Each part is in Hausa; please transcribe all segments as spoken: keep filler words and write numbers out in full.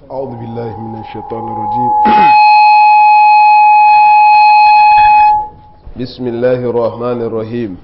أعوذ بالله من الشيطان الرجيم بسم الله الرحمن الرحيم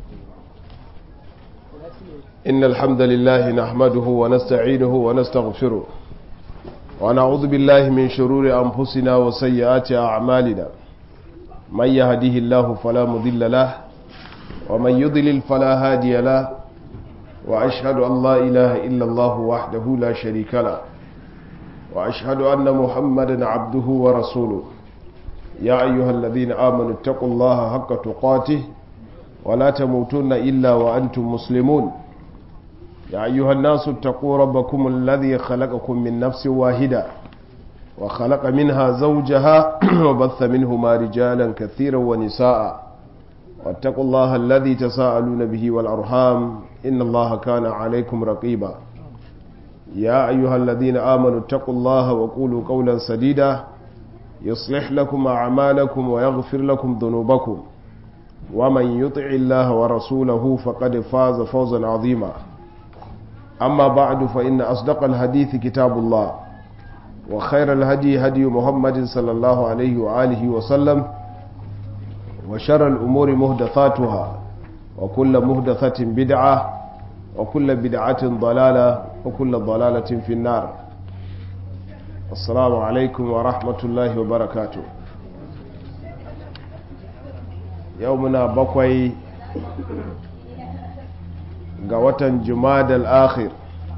إن الحمد لله نحمده ونستعينه ونستغفره ونعوذ بالله من شرور أنفسنا وسيئات أعمالنا من يهده الله فلا مضل له ومن يضلل فلا هادي له وأشهد أن لا إله إلا الله وحده لا شريك له وأشهد أن محمدا عبده ورسوله يا أيها الذين آمنوا اتقوا الله حق تقاته ولا تموتن إلا وأنتم مسلمون يا أيها الناس اتقوا ربكم الذي خلقكم من نفس واحدة وخلق منها زوجها وبث منهما رجالا كثيرا ونساء واتقوا الله الذي تساءلون به والأرحام إن الله كان عليكم رقيبا يا أيها الذين آمنوا اتقوا الله وقولوا قولا سديدا يصلح لكم أعمالكم ويغفر لكم ذنوبكم ومن يطع الله ورسوله فقد فاز فوزا عظيما أما بعد فإن أصدق الحديث كتاب الله وخير الهدي هدي محمد صلى الله عليه وآله وسلم وشر الأمور مهدثاتها وكل مهدثة بدعة وكل بدعة ضلالة وكل ضلالة في النار. السلام عليكم ورحمة الله وبركاته. يومنا بقوي قوة جماد الآخر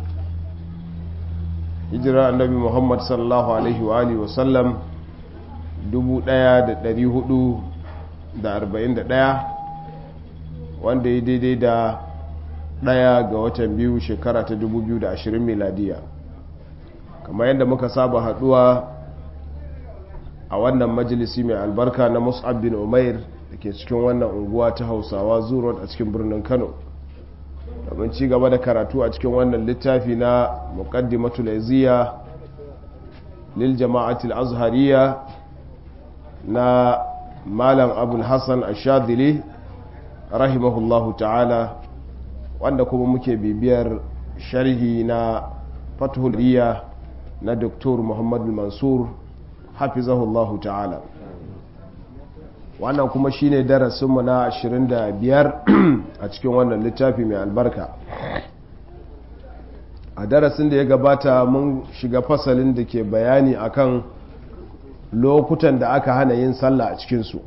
هجرة النبي محمد صلى الله عليه وآله وسلم dubu ɗaya da ɗari hudu da arba'in da ɗaya wanda ya daidai da ɗaya ga watan biyu shekara ta dubu biyu da ashirin miladiya. Kamar yadda muka saba haduwa a wannan majalisi mai albarka na Mus'ab bin Umair da ke cikin wannan unguwa ta Hausawa Zuro a cikin birnin Kano domin ci gaba da karatu a cikin wannan littafi na Muqaddimatul Izziya lil Jama'atil Azhariyya na Malam Abul Hassan Ash-Shadhili rahimahullahu ta'ala, wanda kuma muke bibiyar sharhi na Fathul Riya na Doktor Muhammad Mansur hafizahullahu ta'ala. Wannan kuma shine darasinmu na ashirin da biyar a cikin wannan littafi mai albarka. A darasin da ya gabata mun shiga fasalin da ke bayani akan lokutan da aka hana yin sallah a cikinsu.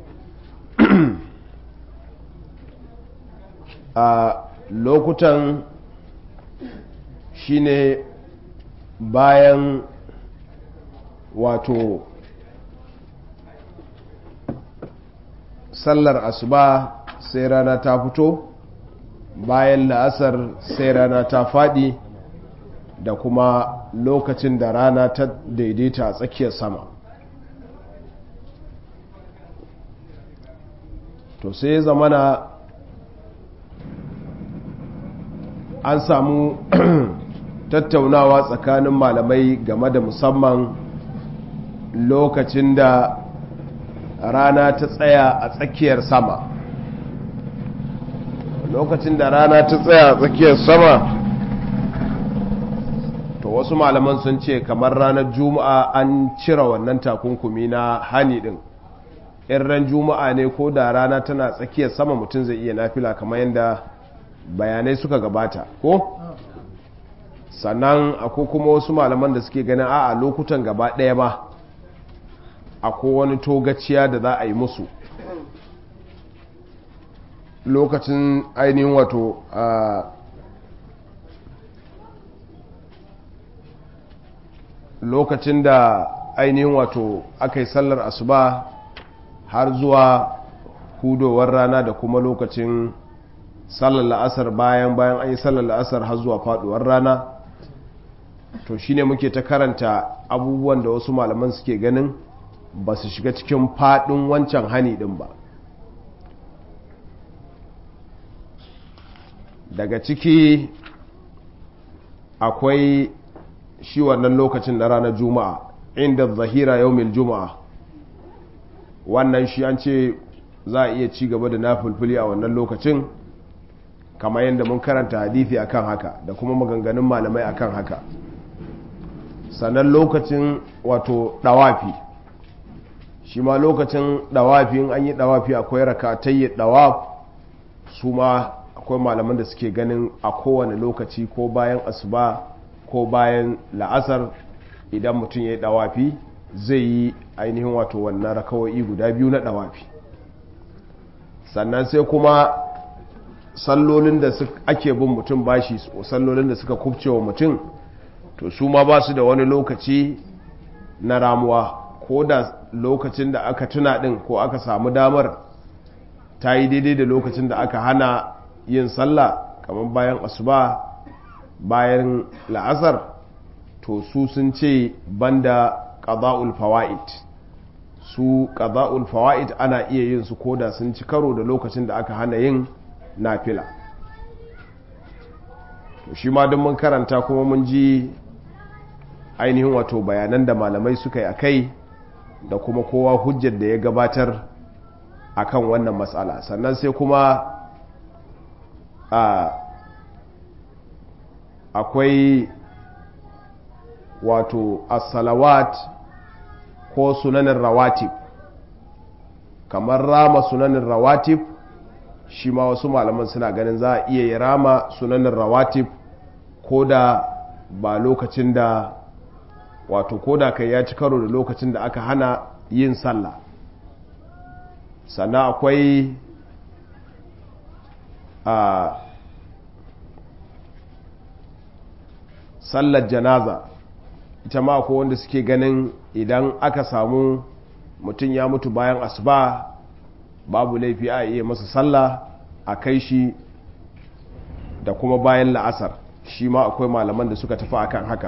A lokutan shine bayan wato sallar asuba sai rana ta fito, bayan la'asar sai rana ta fadi, da kuma lokacin da rana ta daidaita a tsakiyar sama. To sai zamana an samu tattaunawa tsakanin malamai game da musamman lokacin da rana ta tsaya a tsakiyar sama. Lokacin da rana ta tsaya a tsakiyar sama, to wasu malaman sun ce kamar ranar juma'a an cire wannan takunkumi na hani din. In ran juma'a ne ko da rana tana tsakiyar sama mutum zai iya nafila kamar yadda bayanai suka gabata ko? Sannan akwai kuma wasu malaman da suke ganin a lokutan gaba ɗaya ba akwai wani togaciya da za a yi musu lokacin ainihin wato a lokacin da ainihin wato aka yi sallar asuba har zuwa hudowar rana, da kuma lokacin sallar la'asar bayan bayan an yi sallar la'asar har zuwa faduwar rana. To shine muke ta karanta abubuwan da wasu malaman suke ganin ba su shiga cikin fadin wancan hani din ba. Daga ciki akwai shi wannan lokacin na ranar juma'a inda zahira yaumil juma'a, wannan shi an ce za a iya ci gaba da nafulfuli a wannan lokacin, kamar yadda mun karanta hadithi akan haka da kuma maganganun malamai akan haka. sannan lokacin wato dawafi shi ma lokacin dawafi in an yi dawafi akwai rakatayyi dawaf su ma akwai malaman da suke ganin a kowane lokaci ko bayan asuba ko bayan la'asar idan mutum ya yi dawafi zai yi ainihin wato wannan rakawai guda biyu na dawafi. Sannan sai kuma sallolin da ake bin mutum bashi, sallolin da suka kubce wa mutum to su ma ba su da wani lokaci na ramuwa, ko da lokacin da aka tuna din ko aka samu damar ta yi daidai da lokacin da aka hana yin sallah kamar bayan asuba bayan la'asar, to su sun ce banda qada'ul fawaid, su qada'ul fawaid ana iya yin su koda sun ci karo da lokacin da aka hana yin nafila. to shi ma don mun karanta kuma mun ji ainihin wato bayanan da malamai suka yi akai da kuma kowa hujjar da ya gabatar akan wannan matsala. Sannan sai kuma a akwai wato as-salawat ko sunanin rawatib, kamar rama sunanin rawatib shi ma wasu malaman suna ganin za a iya yi rama sunanin rawatib ko da ba lokacin da wato ko da kai ya ci karo da lokacin da aka hana yin sallah. sannan akwai a sallar janaza, ita ma akwai wanda suke ganin idan aka samu mutum ya mutu bayan asuba babu laifi a iya masa sallah a kai shi, da kuma bayan la'asar shi ma akwai malaman da suka tafi akan haka.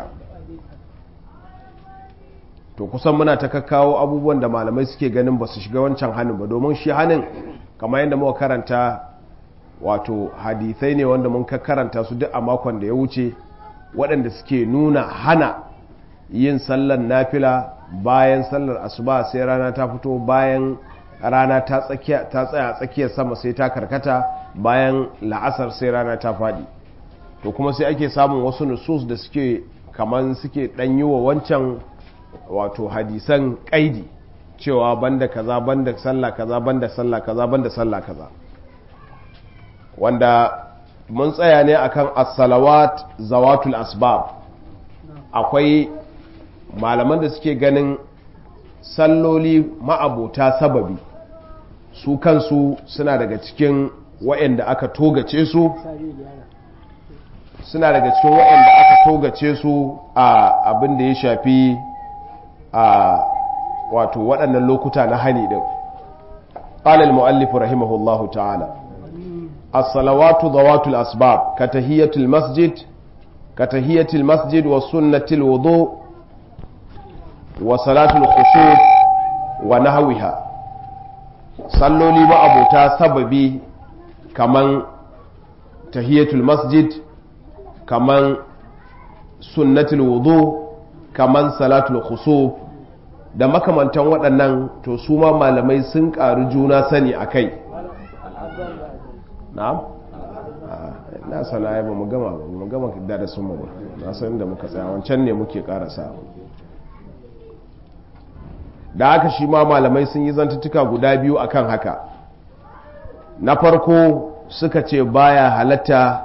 to kusan muna ta kakkawo abubuwan da malamai suke ganin ba su shiga wancan hannun ba, domin shi hannun kamar yadda muka karanta wato hadithai ne wanda mun karanta su duk a makon da ya wuce, waɗanda suke nuna hana yin sallar nafila bayan sallar asuba sai rana ta fito, bayan rana ta tsaya tsakiyar sama sai ta karkata, bayan la'asar sai rana ta faɗi. to kuma sai ake samun wasu nusus da suke kaman suke ɗan yi wa wancan wato hadisan ƙaidi cewa banda kaza banda sallah kaza banda sallah kaza banda sallah kaza, wanda mun tsaya ne akan as-salawat zawatul asbab. akwai malaman da suke ganin salloli ma'abota sababi su kansu suna daga cikin waɗanda aka togace su suna daga cikin waɗanda aka togace su a abin da ya shafi a wato waɗannan lokuta na hani din. qala al-muallif rahimahullahu ta'ala as-salawatu zawatul asbab ka tahiyatul masjid ka tahiyatul masjid wa sunnatul wudu wa salatul khusuf wa nahwiha. salloli ma abota sababi kaman tahiyatul masjid, kaman sunnatul wudu, kaman salatul khusuf da makamantan waɗannan, to su ma malamai sun ƙaru juna sani a kai. na'am na sana ya ba mu gama ba mu gama da sun mu ba, na san da muka tsaya wancan ne muke ƙarasa. da haka shi ma malamai sun yi zantuttuka guda biyu akan haka. na farko suka ce baya halatta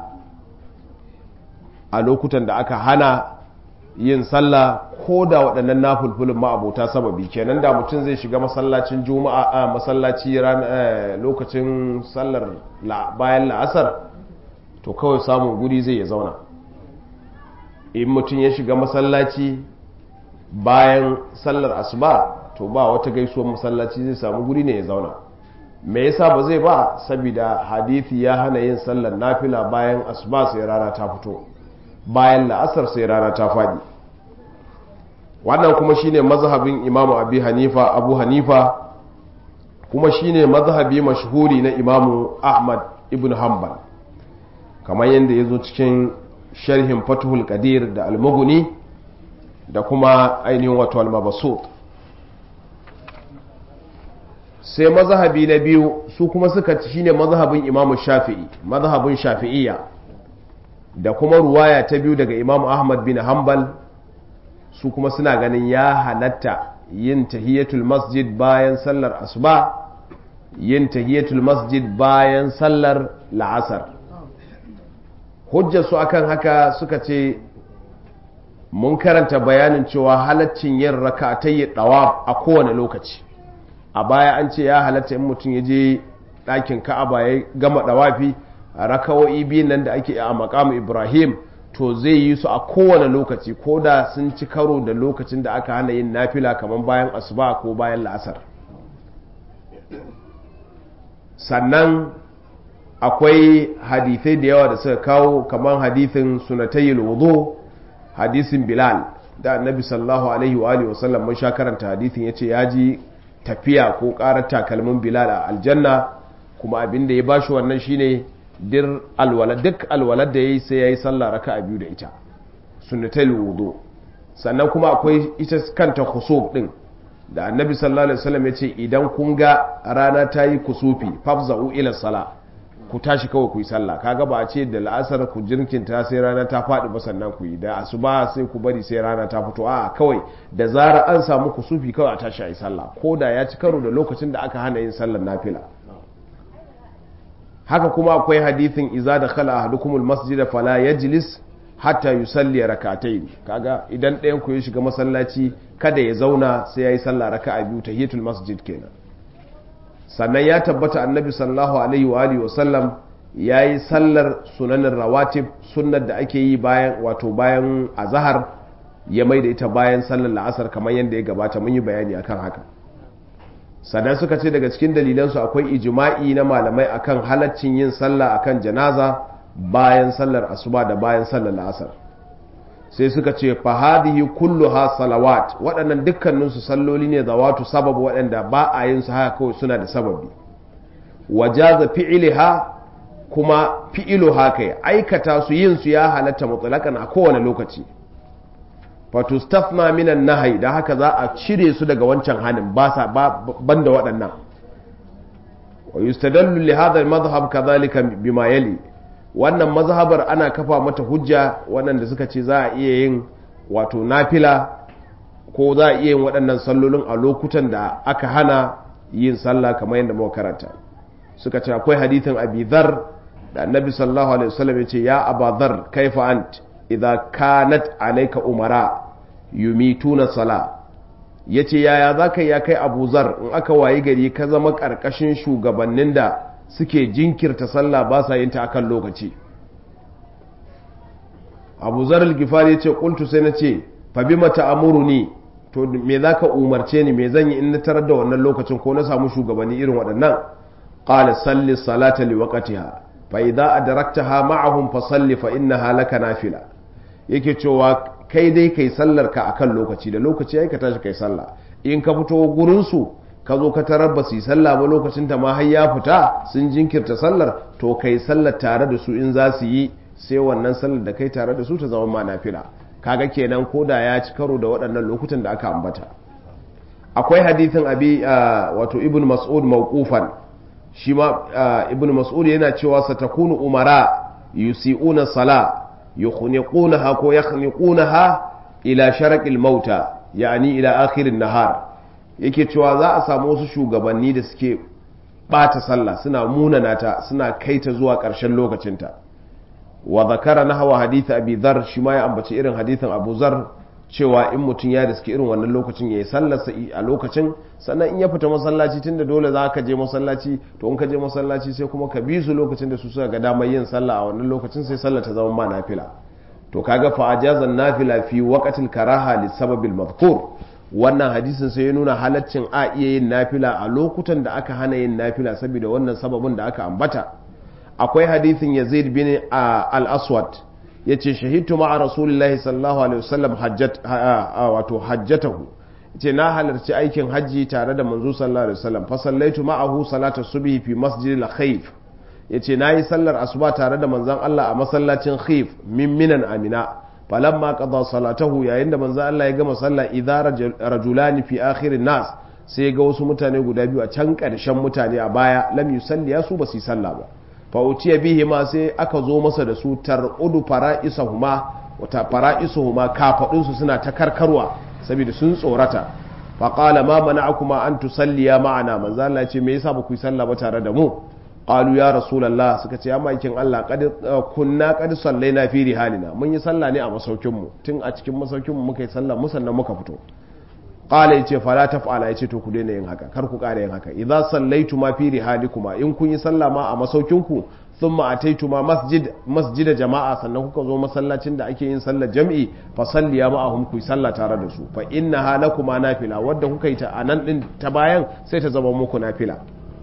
a lokutan da aka hana yin sallah ko da waɗannan nafulfulun ma'abota sababi, kenan da mutum zai shiga masallacin juma'a a masallaci lokacin sallar bayan la'asar, to kawai samun guri zai ya zauna. in mutum ya shiga masallaci bayan sallar asuba to ba wata gaisuwar masallaci, zai samu guri ne ya zauna. me yasa ba zai ba? saboda hadithi ya hana yin sallar nafila bayan asuba sai rana ta fito, bayan la'asar sai rana ta fadi. wannan kuma shine mazhabin imamu abi hanifa abu hanifa kuma shine mazhabi mashhuri na imamu ahmad ibn hanbal, kamar yadda ya zo cikin sharhin fatuhul qadir da al-mughni da kuma ainihin wato al-mabsut. sai mazhabi na biyu su kuma suka shine mazhabin imamu shafi'i, mazhabin shafi'iyya, da kuma ruwaya ta biyu daga imamu ahmad bin hanbal, su kuma suna ganin ya halatta yin tahiyatul masjid bayan sallar asuba, yin tahiyatul masjid bayan sallar la'asar. Hujjar su akan haka suka ce mun karanta bayanin cewa halaccin yin raka'atayyi dawaf a kowane lokaci. A baya an ce ya halatta in mutum ya je ɗakin Ka'aba ya gama dawafi a raka'o'i biyun nan da ake a maqam Ibrahim, to zai yi su a kowane lokaci ko da sun ci karo da lokacin da aka hana yin nafila kamar bayan asuba ko bayan la'asar. Sannan akwai hadithai da yawa da suka kawo kamar hadithin sunatayil wudu, hadisin Bilal da annabi sallallahu alaihi wa alihi wasallam mun sha karanta hadithin yace ya ji tafiya ko karar takalmin Bilal a aljanna, kuma abin da ya bashi wannan shine dir alwala duk alwalad da yayi sai yayi sallah raka'a biyu da ita, sunnatul wudu. Sannan kuma akwai ita kanta khusuf din da annabi sallallahu alaihi wasallam yace idan kun ga rana ta yi kusufi fafza'u ila sala, ku tashi kawai ku yi sallah. Kaga ba a ce da la'asar ku jirkinta sai rana ta faɗi ba sannan ku yi, da asuba sai ku bari sai rana ta fito, a kawai da zara an samu kusufi kawai a tashi a yi sallah, ko da ya ci karo da lokacin da aka hana yin sallar nafila. Haka kuma akwai hadithin iza da khala ahadukumul masjida fala yajlis hatta yusalli rak'atayn. Kaga idan ɗayan ku ya shiga masallaci kada ya zauna sai yayi sallah raka'a biyu, tahiyatul masjid kenan. Sannan ya tabbata annabi sallallahu alaihi wa alihi wasallam yayi sallar sunanin rawatib, sunnar da ake yi bayan wato bayan azhar, ya maida ita bayan sallar la'asar kamar yadda ya gabata, mun yi bayani akan haka. Sannan suka ce daga cikin dalilansu akwai ijma'i na malamai akan halaccin yin sallah akan janaza bayan sallar asuba da bayan sallar la'asar. Sai suka ce fa hadhihi kulluha salawat, waɗannan dukkaninsu salloli ne zawatu sabab, waɗanda ba a yin su haka kawai, suna da sababi. Wajaza fi'liha, kuma fi'luha kai aikata su, yin su ya halatta mutlaqan a kowane lokaci. Fatustafna minan nahyi, da haka za a cire su daga wancan hanin, ba sa banda waɗannan. Wa yustadallu li hadha al-madhhab kadhalika bima yali, wannan mazhabar ana kafa mata hujja waɗanda suka ce za a iya yin wato nafila ko za a iya yin waɗannan sallolin a lokutan da aka hana yin sallah kamar yadda muka karanta. Suka ce akwai hadithin Abi Dharr da Annabi sallallahu alaihi wasallam ya ce ya Aba Dharr kaifa ant idza kanat alayka umara yumituna sala, yace yaya zaka ya kai Abu Dharr in aka wayi gari ka zama karkashin shugabannin da suke jinkirta sallah ba sa yin ta akan lokaci. Abu Dharr al-Ghifari yace qultu sai nace fa bima ta'muruni, to me zaka umarce ni, me zan yi in na tarar da wannan lokacin ko na samu shugabanni irin waɗannan? Qala salli salata li waqtiha fa idza adraktaha ma'ahum fa salli fa innaha laka nafila. Yake cewa kai dai kai sallar ka akan lokaci, da lokaci ai ka tashi kai sallah. In ka fito gurin su ka zo ka tarar ba su yi sallah ba lokacin ta ma har ya fita, sun jinkirta sallar, to kai sallar tare da su in za su yi, sai wannan sallar da kai tare da su ta zama ma nafila. Kaga kenan koda ya ci karo da waɗannan lokutan da aka ambata. Akwai hadithin abi wato ibn Mas'ud mawqufan, shi ma ibn Mas'ud yana cewa satakunu umara yusi'una sala yukhniqunaha ko yakhniqunaha ila sharaqil mauta, yani ila akhirin nahar. Yake cewa za a samu wasu shugabanni da suke bata sallah, suna munana ta, suna kaita zuwa ƙarshen lokacinta. Wa zakara nahwa hadith Abi Dharr, shi ma ya ambaci irin hadithin Abu Dharr cewa in mutum ya riski irin wannan lokacin yayi sallarsa a lokacin, sannan in ya fita masallaci, tunda dole za ka je masallaci, to in ka je masallaci sai kuma ka bi su lokacin da su suka ga damar yin sallah a wannan lokacin, sai sallar ta zama ma nafila. To kaga fa ajazan nafila fi waqtil karaha li sababil madhkur, wannan hadisin sai ya nuna halaccin a iya yin nafila a lokutan da aka hana yin nafila saboda wannan sababin da aka ambata. Akwai hadisin Yazid bin al-Aswad yace shahidtu ma'a Rasulillahi sallallahu alaihi wasallam hajjat wato hajjatahu, yace na halarci aikin haji tare da manzo sallallahu alaihi wasallam, fa sallaitu ma'ahu salata subhi fi masjidil Khayf, yace nayi sallar asuba tare da manzon Allah a masallacin Khayf min minan Amina. Falamma qada salatahu, yayin da manzon Allah ya gama sallah, idza rajulani fi akhirin nas, sai ga wasu mutane guda biyu a can karshen mutane a baya, lam yusalli, su ba su yi sallah ba. Fa'uciya bihi ma sai aka zo masa da su tar'udu fara'isahuma, wata fara'isuhuma kafadun su suna ta karkarwa saboda sun tsorata fa qala ma mana'akuma an tusalliya ma'ana manzo Allah ya ce me yasa ba ku yi sallah ba tare da mu qalu ya rasulullah suka ce amma kin Allah kad kunna kad sallaina fi rihalina mun yi sallah ne a masaukin mu tun a cikin masaukin mu muka yi sallah mu sannan muka fito qala yace fala taf'ala yace to ku daina yin haka kar ku ƙara yin haka idza sallaitu ma fi rihalikuma in kun yi sallah ma a masaukin ku thumma ataituma masjid masjid jama'a sannan kuka zo masallacin da ake yin sallar jam'i fa salliya ma'ahum ku yi sallah tare da su fa innaha lakuma nafila wadda kuka yi ta anan din ta bayan sai ta zama muku nafila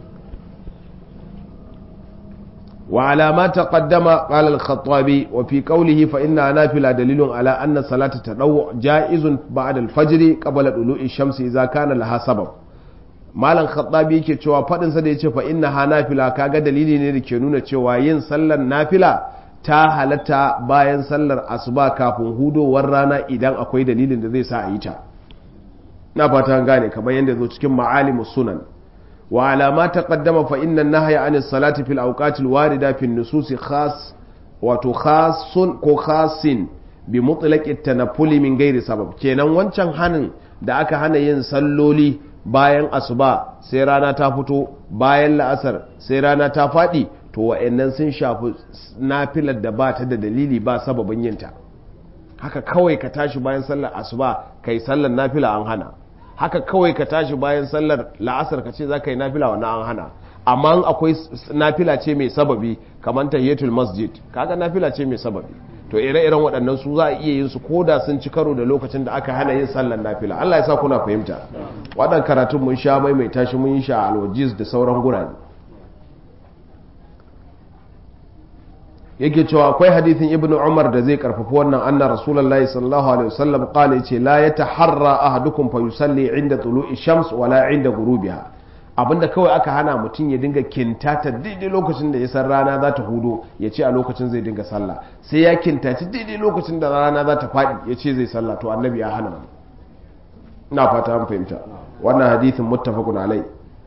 وعلى ما تقدم قال الخطابي وفي قوله فإنها نافلة دليل على أن صلاة التطوع جائز بعد الفجر قبل طلوع الشمس إذا كان لها سبب malam khattabi yake cewa fadin sa da yace fa innaha nafila kaga dalili ne da ke nuna cewa yin sallar nafila ta halatta bayan sallar asuba kafin hudowar rana idan akwai dalilin da zai sa a yi ta na fata gane kamar yanda zo cikin ma'alimus sunan وعلى ما تقدم فإن النهي عن الصلاة في الأوقات الواردة في النصوص خاص وتخاص كخاص بمطلق التنفل من غير سبب kenan wancan hanin da aka hana yin salloli bayan asuba sai rana ta fito bayan la'asar sai rana ta fadi to wa'annan sun shafi nafilar da ba ta da dalili ba sababin yinta haka kawai ka tashi bayan sallar asuba kai sallar nafila an hana haka kawai ka tashi bayan sallar la'asar ka ce za ka yi nafila wannan an hana amma akwai nafila ce mai sababi kamar tahiyatul masjid kaga nafila ce mai sababi to ire-iren waɗannan su za a iya yin su koda sun ci karo da lokacin da aka hana yin sallar nafila Allah ya sa kuna fahimta waɗannan karatun mun sha mai mai tashi mun yi sha alwajiz da sauran gurare yake cewa akwai hadithin ibnu umar da zai karfafa wannan anna rasulullahi sallallahu alaihi wasallam qala yace la yataharra ahadukum fa yusalli inda tulu'i shams wala inda ghurubiha abinda kawai aka hana mutum ya dinga kintata daidai lokacin da ya san rana za ta hudo ya ce a lokacin zai dinga sallah sai ya kintaci daidai lokacin da rana za ta faɗi ya ce zai sallah to annabi ya hana wani ina fata an fahimta wannan hadithin muttafaqun alai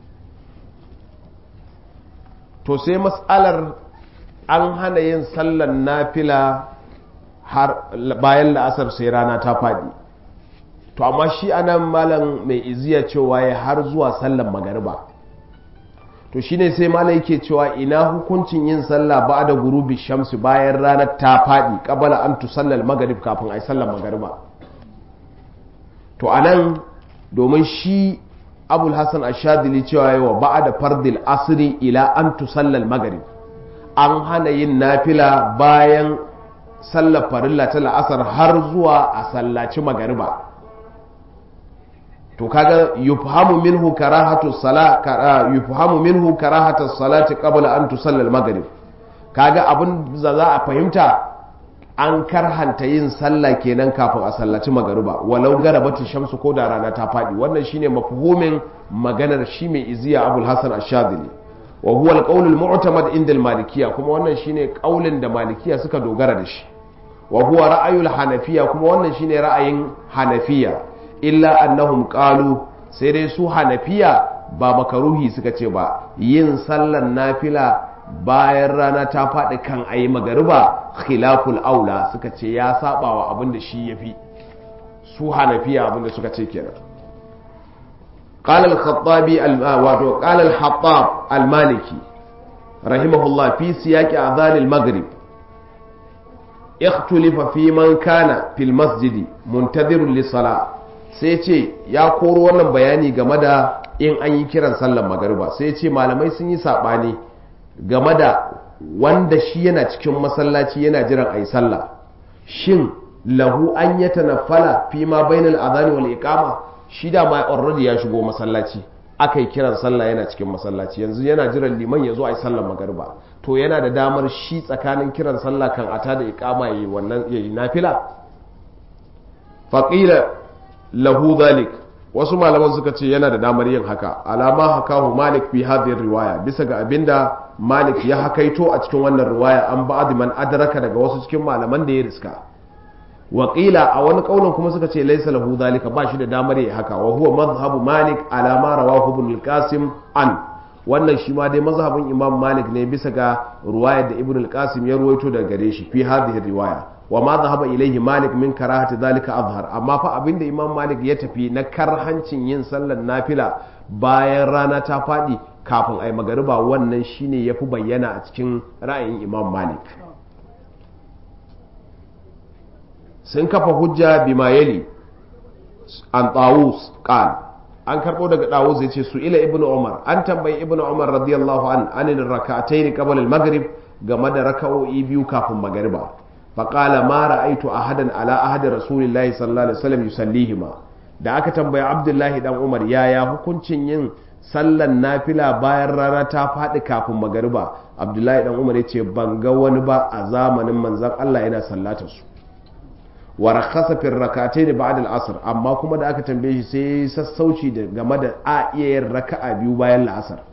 to sai mas'alar an hana yin sallan nafila har bayan la'asar sai rana ta faɗi to amma shi anan malam mai iziya cewa ya har zuwa sallan magariba to shine sai malam yake cewa ina hukuncin yin sallah ba'da gurubi shamsi bayan ranar ta faɗi qabala an tusallal maghrib kafin ai sallan magariba to anan domin shi abul hasan ash-shadili cewa yawa ba'da fardil asri ila an tusallal maghrib an hana yin nafila bayan sallar farilla ta la'asar har zuwa a sallaci magariba to kaga yufhamu minhu karahatu salat yufhamu minhu karahatu salati qabla an tusalla al-maghrib kaga abin da za a fahimta an karhanta yin sallah kenan kafin a sallaci magariba walau garabatu shamsu ko da rana ta fadi wannan shine mafhumin maganar shi mai iziya abul hasan ash-shadili wa huwa al-qawl al-mu'tamad inda al-malikiyya kuma wannan shine kaulin da malikiya suka dogara da shi wa huwa ra'ayul hanafiya kuma wannan shine ra'ayin hanafiya illa annahum qalu sai dai su hanafiya ba makaruhi suka ce ba yin sallan nafila bayan rana ta faɗi kan ayi magariba khilaful aula suka ce ya saba wa abinda shi yafi su hanafiya abinda suka ce kenan قال الخطابي قال الحطاب المالكي رحمه الله في سياق أذان المغرب اختلف في من كان في المسجد منتظر للصلاة سيتي يا koro wannan bayani game da in an yi kiran sallar magariba sai ce malamai sun yi sabani game da wanda shi yana cikin masallaci yana jiran ayi sallah shin lahu an yatanaffala fi ma bainal adhan wal iqama shi da ma already ya shigo masallaci aka yi kiran sallah yana cikin masallaci yanzu yana jiran liman ya zo a yi sallar magariba to yana da damar shi tsakanin kiran sallah kan ata da iqama yayi wannan yayi nafila faqila lahu dhalik wasu malaman suka ce yana da damar yin haka alama hakahu malik fi hadhihi riwaya bisa ga abinda malik ya hakaito a cikin wannan riwaya an ba'd man adraka daga wasu cikin malaman da ya riska waƙila a wani ƙaunin kuma suka ce laisa lahu zalika ba shi da damar yi haka wa huwa madhhabu malik ala ma rawahu ibn al-qasim an wannan shi ma dai mazhabin Imam Malik ne bisa ga ruwayar da Ibn al-Qasim ya ruwaito daga gare shi fi hadhihi riwaya wa ma dhahaba ilayhi Malik min karahati dhalika azhar amma fa abinda Imam Malik ya tafi na karhancin yin sallar nafila bayan rana ta fadi kafin ai magariba wannan shine yafi bayyana a cikin ra'ayin Imam Malik. Sun kafa hujja bima yali an Tawus qal an karbo daga Tawus yace su ila Ibn Umar an tambayi Ibn Umar radiyallahu an anil rak'atayn qabla al-maghrib game da raka'o'i biyu kafin magariba faqala ma ra'aytu ahadan ala ahadi rasulillahi sallallahu alaihi wasallam yusallihima da aka tambayi Abdullahi dan Umar yaya hukuncin yin sallan nafila bayan rana ta faɗi kafin magariba Abdullahi dan Umar yace ban ga wani ba a zamanin manzon Allah yana sallata su wa rakhasa fi rak'atayn ba'da al-asr amma kuma da aka tambaye shi sai sassauci da game da a iya yin raka'a biyu bayan la'asar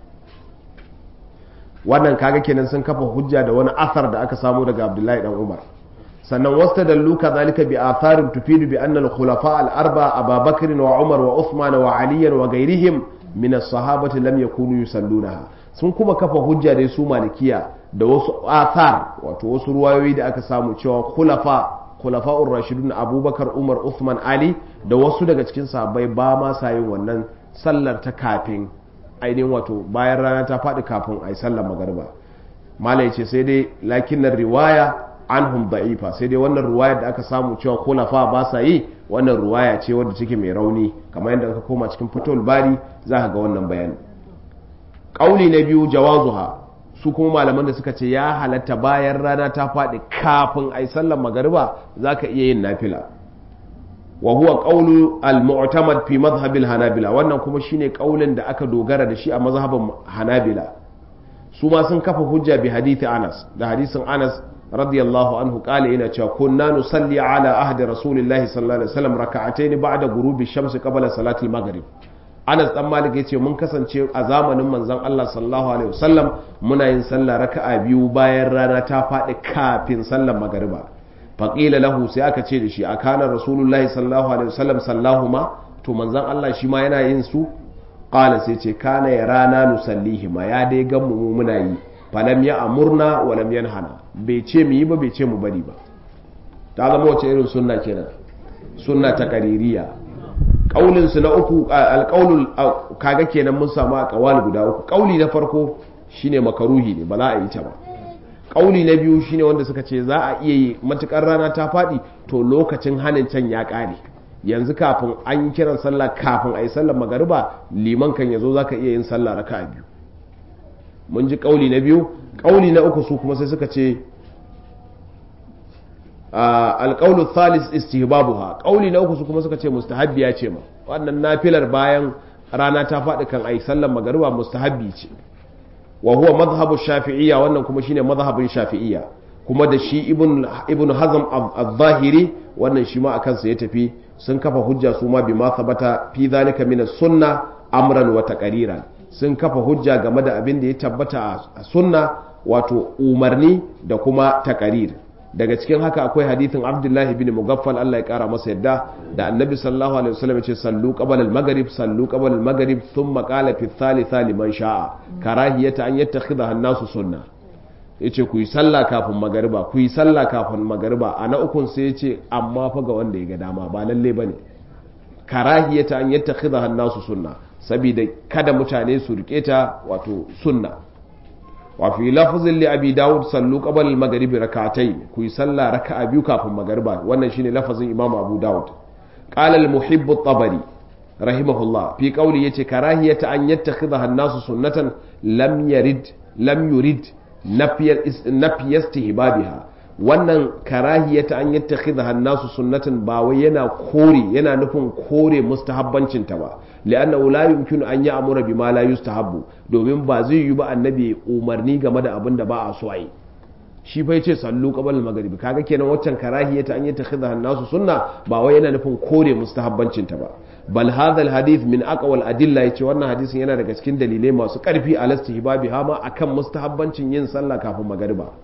wannan kaga kenan sun kafa hujja da wani asar da aka samu daga Abdullahi dan Umar sannan wastadallu kadhalika bi atharin tufidu bi anna al-khulafa al-arba Abu Bakr wa Umar wa Uthman wa Ali wa ghayrihim min as-sahabati lam yakunu yusallunaha sun kuma kafa hujja da su malikiya da wasu athar wato wasu ruwayoyi da aka samu cewa khulafa khulafa'ur rashidun Abubakar Umar Uthman Ali da wasu daga cikin sahabbai ba ma sa yin wannan sallar ta kafin ainihin wato bayan rana ta faɗi kafin a yi sallar magariba malai ce sai dai lakinnar riwaya anhum da'ifa sai dai wannan riwaya da aka samu cewa khulafa ba sa yi wannan riwaya ce wadda take mai rauni kamar yadda aka koma cikin Fathul Bari za ka ga wannan bayani kauli na biyu jawazuha su kuma malaman da suka ce ya halatta bayan rana ta faɗi kafin a yi sallar magariba za ka iya yin nafila wa huwa qawlu al-mu'tamad fi madhhabil hanabila wannan kuma shine kaulin da aka dogara da shi a mazhabin hanabila su ma sun kafa hujja bi hadithi Anas da hadisin Anas radiyallahu anhu kale yana cewa kunna nusalli ala ahdi rasulillahi sallallahu alaihi wasallam raka'atayn ba'da ghurubi shamsi qabla salati al-maghrib Anas dan Malik yace mun kasance a zamanin manzon Allah sallallahu alaihi wasallam muna yin sallah raka'a biyu bayan rana ta faɗi kafin sallar magariba faƙila lahu sai aka ce da shi a kanar rasulullahi sallallahu alaihi wasallam sallahuma to manzan Allah shi ma yana yin su ƙala sai ce kana ya rana nusallihi ma ya dai gan mu muna yi falam ya amurna wa lam yanhana bai ce mu yi ba bai ce mu bari ba ta zama wace irin sunna kenan sunna ta qaririya kaulin su na uku alqaulul kaga kenan mun samu a kawali guda uku kauli na farko shine makaruhi ne ba za a yi ta ba kauli na biyu shine wanda suka ce za a iya yi matukar rana ta faɗi to lokacin hanin can ya ƙare yanzu kafin an yi kiran sallah kafin a yi sallar magariba liman kan yazo zaka iya yin sallah raka'a biyu mun ji kauli na biyu kauli na uku su kuma sai suka ce alqaulu thalith istihbabuha kauli na uku su kuma suka ce mustahabbiya ce ma wannan nafilar bayan rana ta faɗi kan a yi sallar magariba mustahabbi ce wa huwa madhhabu shafi'iyya wannan kuma shine madhhabin shafi'iyya kuma da shi ibn ibn hazm al-zahiri wannan shi ma akan sa ya tafi sun kafa hujja su ma bima thabata fi zalika min as-sunna amran wa taqriran sun kafa hujja game da abin da ya tabbata a sunna wato umarni da kuma taqrir daga cikin haka akwai hadithin Abdullahi bin Mughaffal Allah ya kara masa yadda da Annabi sallallahu alaihi wasallam ya ce sallu qabla al-maghrib sallu qabla al-maghrib thumma qala fi thalitha liman sha'a karahiyata an yattakhidha an-nasu sunna yace ku yi sallah kafin magariba ku yi sallah kafin magariba a na ukun sai yace amma fa ga wanda ya ga dama ba lalle bane karahiyata an yattakhidha an-nasu sunna saboda kada mutane su rike ta wato sunna وفي لفظ لأبي داود صلوا قبل المغرب ركعتين كي صلى ركعة بيو كافن مغربا وانا شيني لفظ إمام أبو داود قال المحب الطبري رحمه الله في قوله يتي كراهية أن يتخذها الناس سنة لم يرد لم يرد نفي استهبابها wannan karahiyata an yattakhidha an-nasu sunnatan ba wai yana kore yana nufin kore mustahabbancin ta ba li'anna la yumkinu an ya'mura bima la yustahabbu domin ba zai yi ba annabi umarni game da abin da ba a so ai shi fa yace sallu qabla al-maghrib kaga kenan waccan karahiyata an yattakhidha an-nasu sunna ba wai yana nufin kore mustahabbancin ta ba bal hadha al-hadith min aqwa al-adilla yace wannan hadisin yana daga cikin dalilai masu karfi al-istihbabi hama akan mustahabbancin yin sallah kafin magriba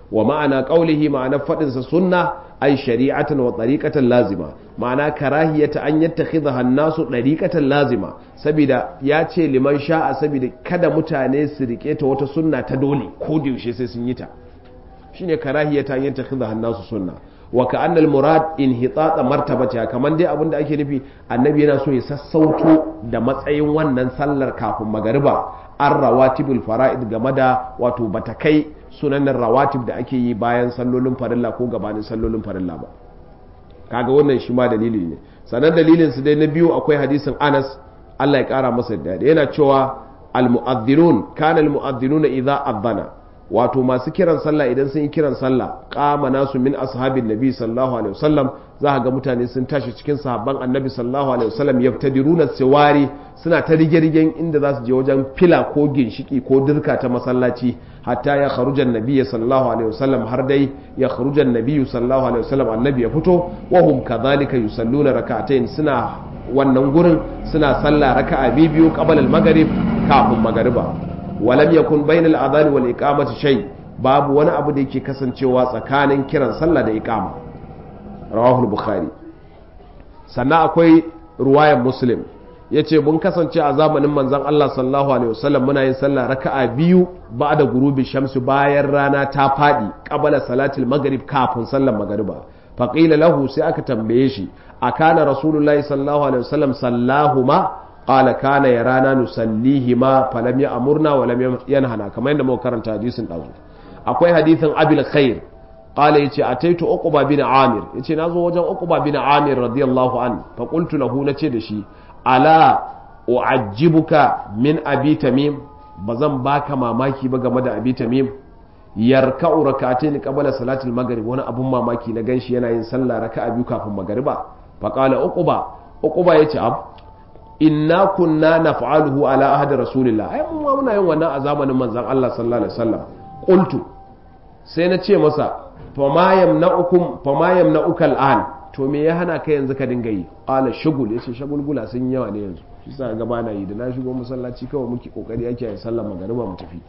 wa ma'ana qawlihi ma'ana fadin sa sunna ay shari'atan wa tariqatan lazima ma'ana karahiyata an yattakhidha an-nasu tariqatan lazima saboda ya ce liman sha'a saboda kada mutane su rike ta wata sunna ta dole ko da yaushe sai sun yi ta shine karahiyata an yattakhidha an-nasu sunna wa ka'anna al-murad inhitata martabatiha kaman dai abinda ake nufi annabi yana so ya sassauto da matsayin wannan sallar kafin magariba an rawatibul fara'id game da wato bata kai sunanin rawatib da ake yi bayan sallolin farilla ko gabanin sallolin farilla ba kaga wannan shi ma dalili ne sanan dalilin su dai na biyu akwai hadisin Anas Allah ya kara masa da yana cewa al-mu'adhdhinun kana al-mu'adhdhinuna idza adhana wato masu kiran sallah idan sun yi kiran sallah qama nasu min ashabin nabi sallallahu alaihi wasallam za ga mutane sun tashi cikin sahabban annabi sallallahu alaihi wasallam yaftadiruna siwari suna ta rige-rigen inda za su je wajen fila ko ginshiki ko dirka ta masallaci hatta ya kharujan nabi sallallahu alaihi wasallam har dai ya kharujan nabi sallallahu alaihi wasallam annabi ya fito wa hum kadhalika yusalluna rak'atayn suna wannan gurin suna sallah raka'a biyu qabla al-maghrib kafin magariba walam yakun bainal adhan wal iqamati shay babu wani abu da yake kasancewa tsakanin kiran sallah da iqama rawahu al-bukhari sannan akwai ruwayan muslim yace mun kasance a zamanin manzon Allah sallallahu alaihi wasallam muna yin sallah raka'a biyu ba'da gurubi shamsi bayan rana ta fadi qabla salatil maghrib kafin sallar magriba faqila lahu sai aka tambaye shi akana rasulullahi sallallahu alaihi wasallam sallahuma qala kana yarana nusallihima falam ya'murna wa lam yanhana kamar yadda muka karanta hadisin dazu akwai hadisin abil khair qala yace ataitu uqba bin amir yace nazo wajen uqba bin amir radiyallahu an fa qultu lahu nace da shi ala u'ajjibuka min abi tamim bazan baka mamaki ba game da abi tamim yarka'u rak'atayn qabla salati al-maghrib wani abun mamaki na ganshi yana yin sallah raka'a biyu kafin magriba fa qala uqba uqba yace ab inna kunna naf'aluhu ala ahdi rasulillah ai mun muna yin wannan a zamanin manzon Allah sallallahu alaihi wasallam qultu sai na ce masa fa ma yamna'ukum fa ma yamna'uka al'an to me ya hana ka yanzu ka dinga yi qala shugul yace shagulgula sun yawa ne yanzu shi sa ga bana yi da na shigo masallaci kawai muke kokari yake yin sallar magariba mu tafi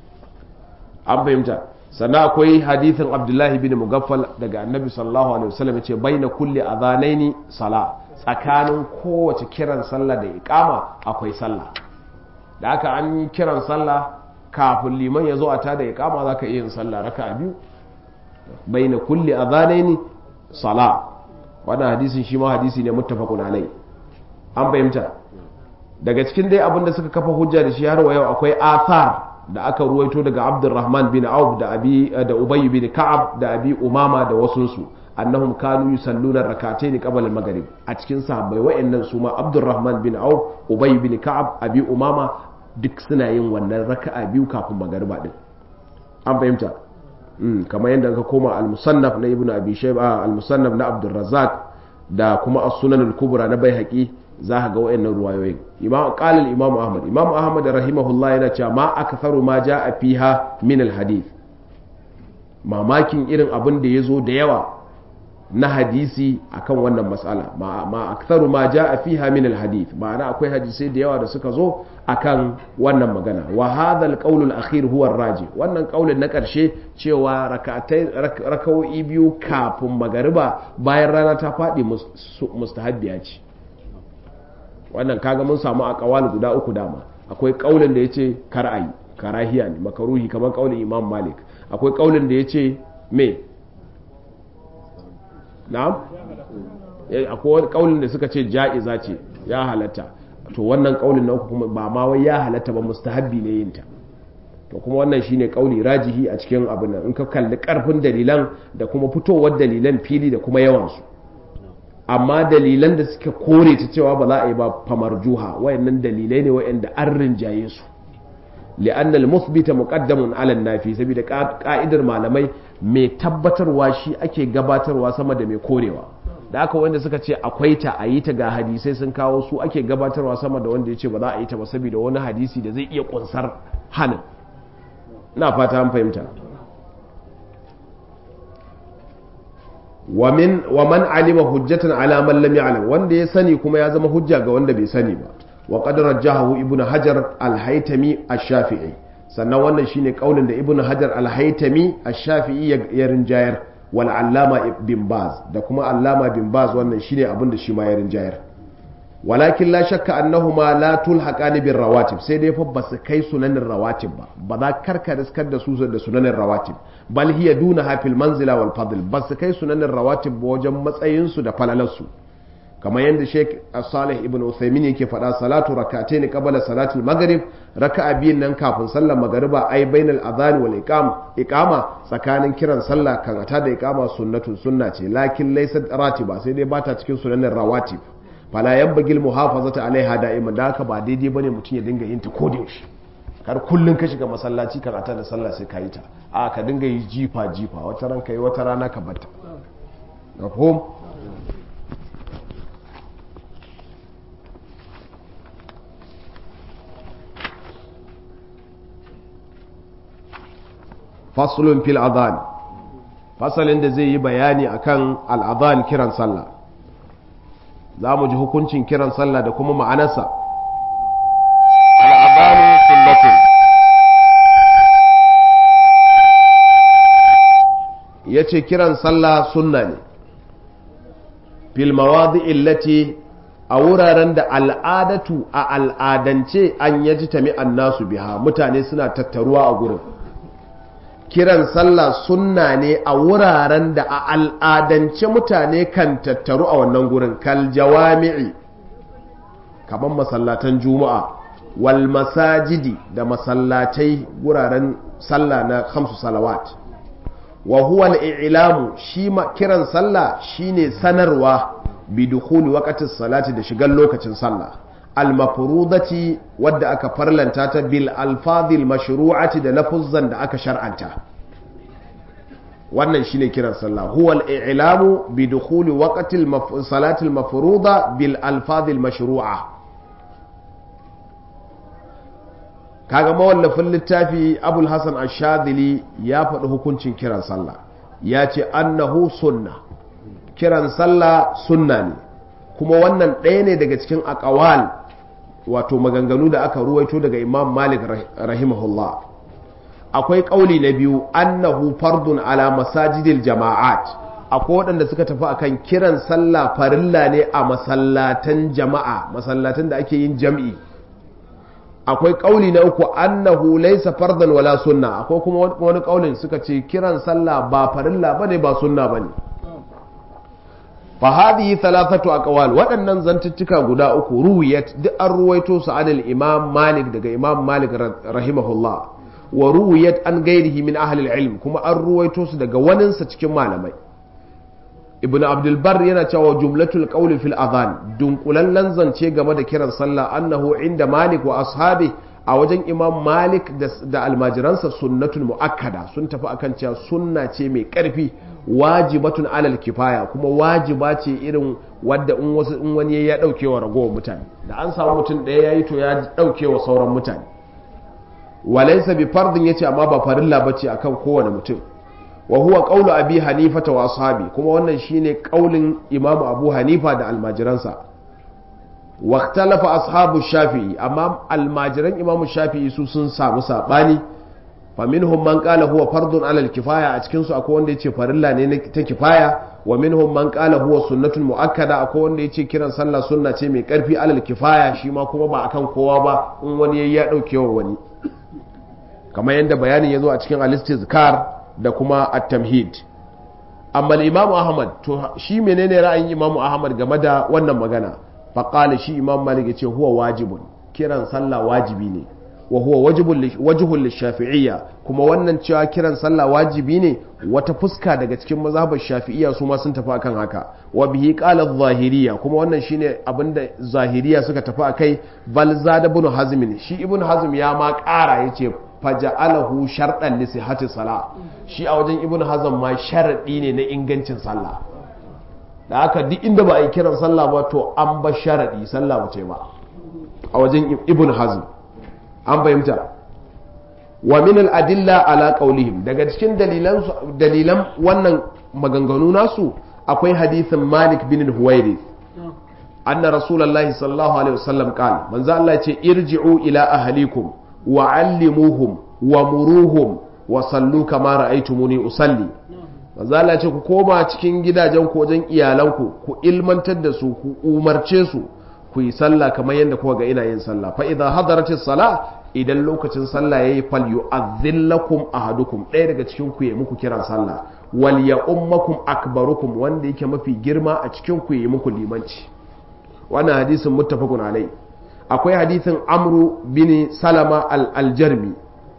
an fahimta sannan akwai hadithin Abdullahi bin Mugaffal daga Annabi sallallahu alaihi wasallam yace baina kulli adhanaini sala tsakanin kowace kiran sallah da iqama akwai sallah da aka an yi kiran sallah kafin liman ya zo a tada iqama zaka iya yin sallah raka'a biyu baina kulli adhanaini sala wannan hadisin shi ma hadisi ne muttafaqun alai an fahimta daga cikin dai abin da suka kafa hujja da shi har wa yau akwai athar da aka ruwaito daga Abdurrahman bin Auf da Abi da Ubay bin Ka'ab da Abi Umama da wasu su annahum kanu yusalluna rak'atayn qabla al-maghrib a cikin sahabbai wayannan su ma Abdurrahman bin Auf Ubay bin Ka'ab Abi Umama duk suna yin wannan raka'a biyu kafin magariba din an fahimta mm kamar yadda ka koma al-musannaf na Ibn Abi Shayba al-musannaf na Abdul Razzaq da kuma as-sunan al-kubra na Baihaqi za ka ga wayannan ruwayoyin imam qala al-imam Ahmad imam Ahmad rahimahullah yana cewa ma aktharu ma jaa fiha min al-hadith mamakin irin abin da yazo da yawa na hadisi akan wannan mas'ala ma, ma aktharu ma jaa fiha min al-hadith ma'ana akwai hadisi da yawa da suka zo akan wannan magana wa hadha al-qawl al-akhir huwa ar-raji wannan qaulin na karshe cewa rak'atai rak'o'i biyu kafin magariba bayan rana ta fadi mustahabbiya ce wannan kaga mun samu a kawal guda uku dama akwai kaulin da yace kar'ayi karahiya ne makaruhi kamar kaulin Imam Malik akwai kaulin da yace me na'am akwai kaulin da suka ce ja'iza ce ya halatta to wannan kaulin na uku kuma ba ma wai ya halatta ba mustahabbi ne yin ta to kuma wannan shine kauli rajihi a cikin abin nan in ka kalli karfin dalilan da kuma fitowar dalilan fili da kuma yawan su amma dalilan da suka kore ta cewa ba za a yi ba famarjuha wayannan dalilai ne wayanda an rinjaye su li'anna al-muthbita muqaddamun 'ala an-nafi saboda ka'idar malamai mai tabbatarwa shi ake gabatarwa sama da mai korewa da aka wanda suka ce akwai ta a yi ta ga hadisai sun kawo su ake gabatarwa sama da wanda ya ce ba za a yi ta ba saboda wani hadisi da zai iya kunsar hanin ina fata an fahimta wa man alima hujjatan ala man lam ya'lam wanda ya sani kuma ya zama hujja ga wanda bai sani ba wa qad rajjahu ibnu hajar al-haytami ash-shafi'i sannan wannan shine kaulin da ibnu hajar al-haytami ash-shafi'i ya rinjayar wal allama bin baz da kuma allama bin baz wannan shine abin da shi ma ya rinjayar walakin la shakka annahuma la tulhaqani bir rawatib sai dai fa basu kai sunanin rawatib ba ba za karka riskar da su da sunanin rawatib bal hiya duna hafil manzila wal fadl basu kai sunanin rawatib ba wajen matsayin su da falalarsu kamar yadda Sheikh Salih ibn Uthaymeen yake faɗa salatu rak'atayn qabla salatul maghrib raka'a biyun nan kafin sallar magriba ai bainal adhan wal iqam iqama tsakanin kiran sallah kan ata da iqama sunnatun sunna ce lakin laysat ratiba sai dai bata cikin sunanin rawatib fala yanbagil muhafazata alaiha da'iman da haka ba daidai bane mutum ya dinga yin ta ko da yaushe kar kullun ka shiga masallaci kan ata da sallah sai ka yi ta a ka dinga yi jifa jifa wata ran kai wata rana ka batta mafhum faslun fil adhan fasalin da zai yi bayani akan al adhan kiran sallah za mu ji hukuncin kiran sallah da kuma ma'anarsa al adhan sunnatun yace kiran sallah sunna ne fil mawadi'i allati a wuraren da al'adatu a al'adance an yaji tami annasu biha mutane suna tattaruwa a gurin kiran sallah sunna ne a wuraren da a al'adance mutane kan tattaru a wannan gurin kal jawami'i kamar masallatan juma'a wal masajidi da masallatai wuraren sallah na khamsu salawat wa huwa al-i'lamu shi kiran sallah shine sanarwa bi dukhuli waqti salati da shigan lokacin sallah al-mafrudati wadda aka farlanta ta bil alfazil mashru'ati da lafuzzan da aka shar'anta wannan shine kiran sallah huwa al-i'lamu bi dukhuli waqti salati al-mafruda bil alfazil mashru'a kaga mawallafin littafi Abul Hasan Ash-Shadhili ya faɗi hukuncin kiran sallah ya ce annahu sunna kiran sallah sunna ne kuma wannan ɗaya ne daga cikin aqwal wato maganganu da aka ruwaito daga Imam Malik rahimahullah akwai kauli na biyu annahu fardun ala masajidil jama'at akwai waɗanda suka tafi akan kiran sallah farilla ne a masallatan jama'a masallatan da ake yin jam'i akwai kauli na uku annahu laysa fardan wala sunna akwai kuma wani kaulin suka ce kiran sallah ba farilla bane ba sunna bane fa hadhihi thalathatu aqwal waɗannan zantuttuka guda uku ruwiyat duk an ruwaito su anil imam malik daga imam malik rahimahullah wa ruwiyat an gairihi min ahli ilm kuma an ruwaito su daga waninsa cikin malamai ibnu abdul bar yana cewa jumlatul qawli fil adhan dunkulallen zance game da kiran sallah annahu inda malik wa ashabi a wajen imam malik da almajiransa sunnatul muakkada sun tafi akan cewa sunna ce mai karfi wajibatun alal kifaya kuma wajiba ce irin wadda in wasu in wani ya dauke wa ragowar mutane da an samu mutum daya yayi to ya dauke wa sauran mutane walaysa bi fardin yace amma ba farilla bace akan kowane mutum wa huwa qawlu abi hanifa wa ashabi kuma wannan shine kaulin imamu abu hanifa da almajiransa wa ikhtalafa ashabu shafi'i amma almajiran imamu shafi'i su sun samu sabani fa minhum man qala huwa fardun ala al-kifaya a cikin su akwai wanda yace farilla ne ta kifaya wa minhum man qala huwa sunnatun muakkada akwai wanda yace kiran sallah sunna ce mai karfi ala al-kifaya shi ma kuma ba akan kowa ba in wani yayi ya dauke wa wani kamar yanda bayanin yazo a cikin al-istizkar da kuma at-tamhid amma al-imam ahmad to shi menene ra'ayin imam ahmad game da wannan magana fa qala shi imam malik yace huwa wajibun kiran sallah wajibi ne wa huwa wajibun wajhul lishafi'iyya kuma wannan cewa kiran sallah wajibi ne wata fuska daga cikin mazhabar shafi'iyya su ma sun tafi akan haka wa bihi qala adh-dhahiriyya kuma wannan shine abinda zahiriyya suka tafi akai bal zada ibn hazm shi ibn hazm ya ma ƙara yace faja'alahu sharɗan li sihhati salah shi a wajen ibnu hazm ma sharadi ne na ingancin sallah da haka duk inda ba a yi kiran sallah ba to an ba sharadi sallah ba ce ba a wajen ibnu hazm an fahimta wa min al adilla ala qawlihim daga cikin dalilan dalilan wannan maganganu nasu akwai hadisin malik bin huwairith anna rasulullahi sallallahu alaihi wasallam qala manzo Allah ya ce irji'u ila ahlikum wa'allimuhum wa muruhum wa sallu kama ra'aytumuni usalli manzo Allah ya ce ku koma cikin gidajen ku wajen iyalanku ku ilmantar da su ku umarce su ku yi sallah kamar yadda kuka ga ina yin sallah fa idza hadaratis salah idan lokacin sallah yayi fal yu'adhillakum ahadukum ɗaya daga cikin ku ya muku kiran sallah wal ya ummakum akbarukum wanda yake mafi girma a cikin ku ya muku limanci wannan hadisin muttafaqun alai akwai hadisin amru bin salama al-aljarmi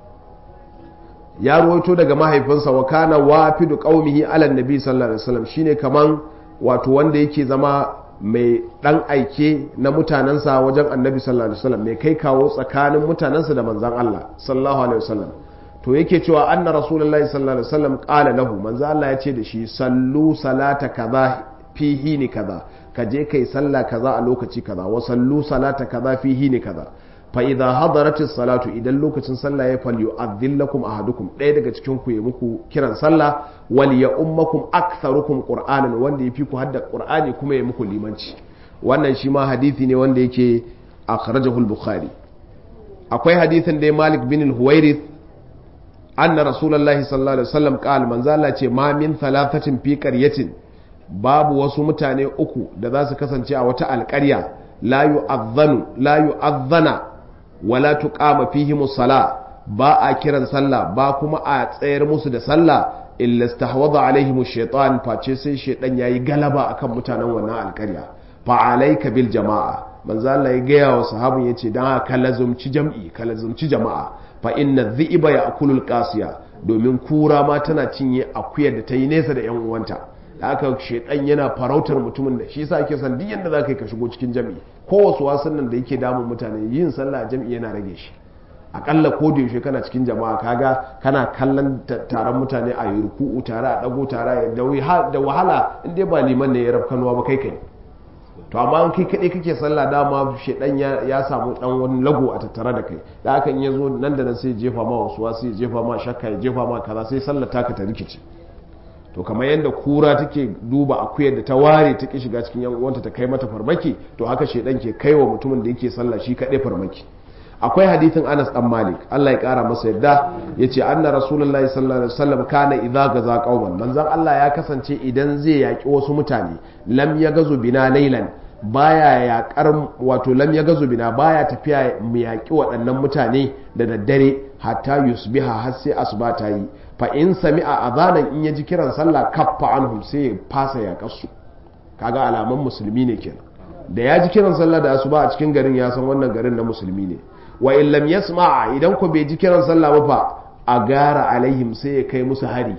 ya ruwaito daga mahaifinsa wa kana wafidu qaumihi ala nabi sallallahu alaihi wasallam shine kaman wato wanda yake zama mai dan aike na mutanansa wajen annabi sallallahu alaihi wasallam mai kai kawo tsakanin mutanansa da manzon Allah sallallahu alaihi wasallam to yake cewa anna rasulullahi sallallahu alaihi wasallam qala lahu manzon Allah ya ce da shi sallu salata kaza fi hini kaza ka je kai sallah kaza a lokaci kaza wa sallu salata kaza fi hini kaza fa idza hadaratis salatu idan lokacin sallah ya fal yu'adhillakum ahadukum ɗaya daga cikin ku ya muku kiran sallah wal ya ummakum aktharukum qur'anan wanda yafi ku hadda qur'ani kuma ya muku limanci wannan shi ma hadisi ne wanda yake akhrajahu al-bukhari akwai hadisin da Malik bin al-Huwairith anna rasulullahi sallallahu alaihi wasallam qala manzo Allah ce ma min thalathatin fi qaryatin babu wasu mutane uku da za su kasance a wata alƙarya la yu'adhanu la yu'adhana wala tuqama fihim as-sala ba a kiran sallah ba kuma a tsayar musu da sallah illa istahwadha alaihim ash-shaytan face sai shaytan yayi galaba akan mutanen wannan alƙarya fa alayka bil jama'a manzo Allah ya gaya wa sahabin yace dan haka lazumci jam'i ka lazumci jama'a fa inna dhi'ba ya'kulu al-qasiya domin kura ma tana cinye akuyar da ta yi nesa da yan uwanta da aka shedan yana farautar mutumin da shi yasa ake san duk yanda zaka yi ka shigo cikin jami'i ko wasu wasan nan da yake damun mutane yin sallah a jami'i yana rage shi akalla ko da yaushe kana cikin jama'a kaga kana kallon taron mutane a yi ruku'u tare a dago tare da wahala in dai ba liman ne ya rafkanuwa ba kai kai to amma in kai kaɗai kake sallah dama shedan ya samu dan wani lago a tattare da kai da haka in ya zo nan da nan sai jefa ma wasu wasu ya jefa ma shakka ya jefa ma kaza sai sallar taka ta rikice to kamar yadda kura take duba akuyar da ta ware take shiga cikin yan uwanta ta kai mata farmaki to haka shedan ke kaiwa mutumin da yake sallah shi kaɗai farmaki akwai hadithin Anas dan Malik Allah ya kara masa yadda yace anna rasulullahi sallallahu alaihi wasallam kana idza gaza qauman manzon Allah ya kasance idan zai yaki wasu mutane lam yagazu bina laylan baya yakar wato lam yagazu bina baya tafiya mu yaki waɗannan mutane da daddare hatta yusbiha har sai asuba ta yi fa in sami'a adhanan in yaji kiran sallah kaffa anhum sai ya fasa yakarsu kaga alaman musulmi ne kenan da ya ji kiran sallah da asuba a cikin garin ya san wannan garin na musulmi ne wa in lam yasma idan ko bai ji kiran sallah ba fa a gara alaihim sai ya kai musu hari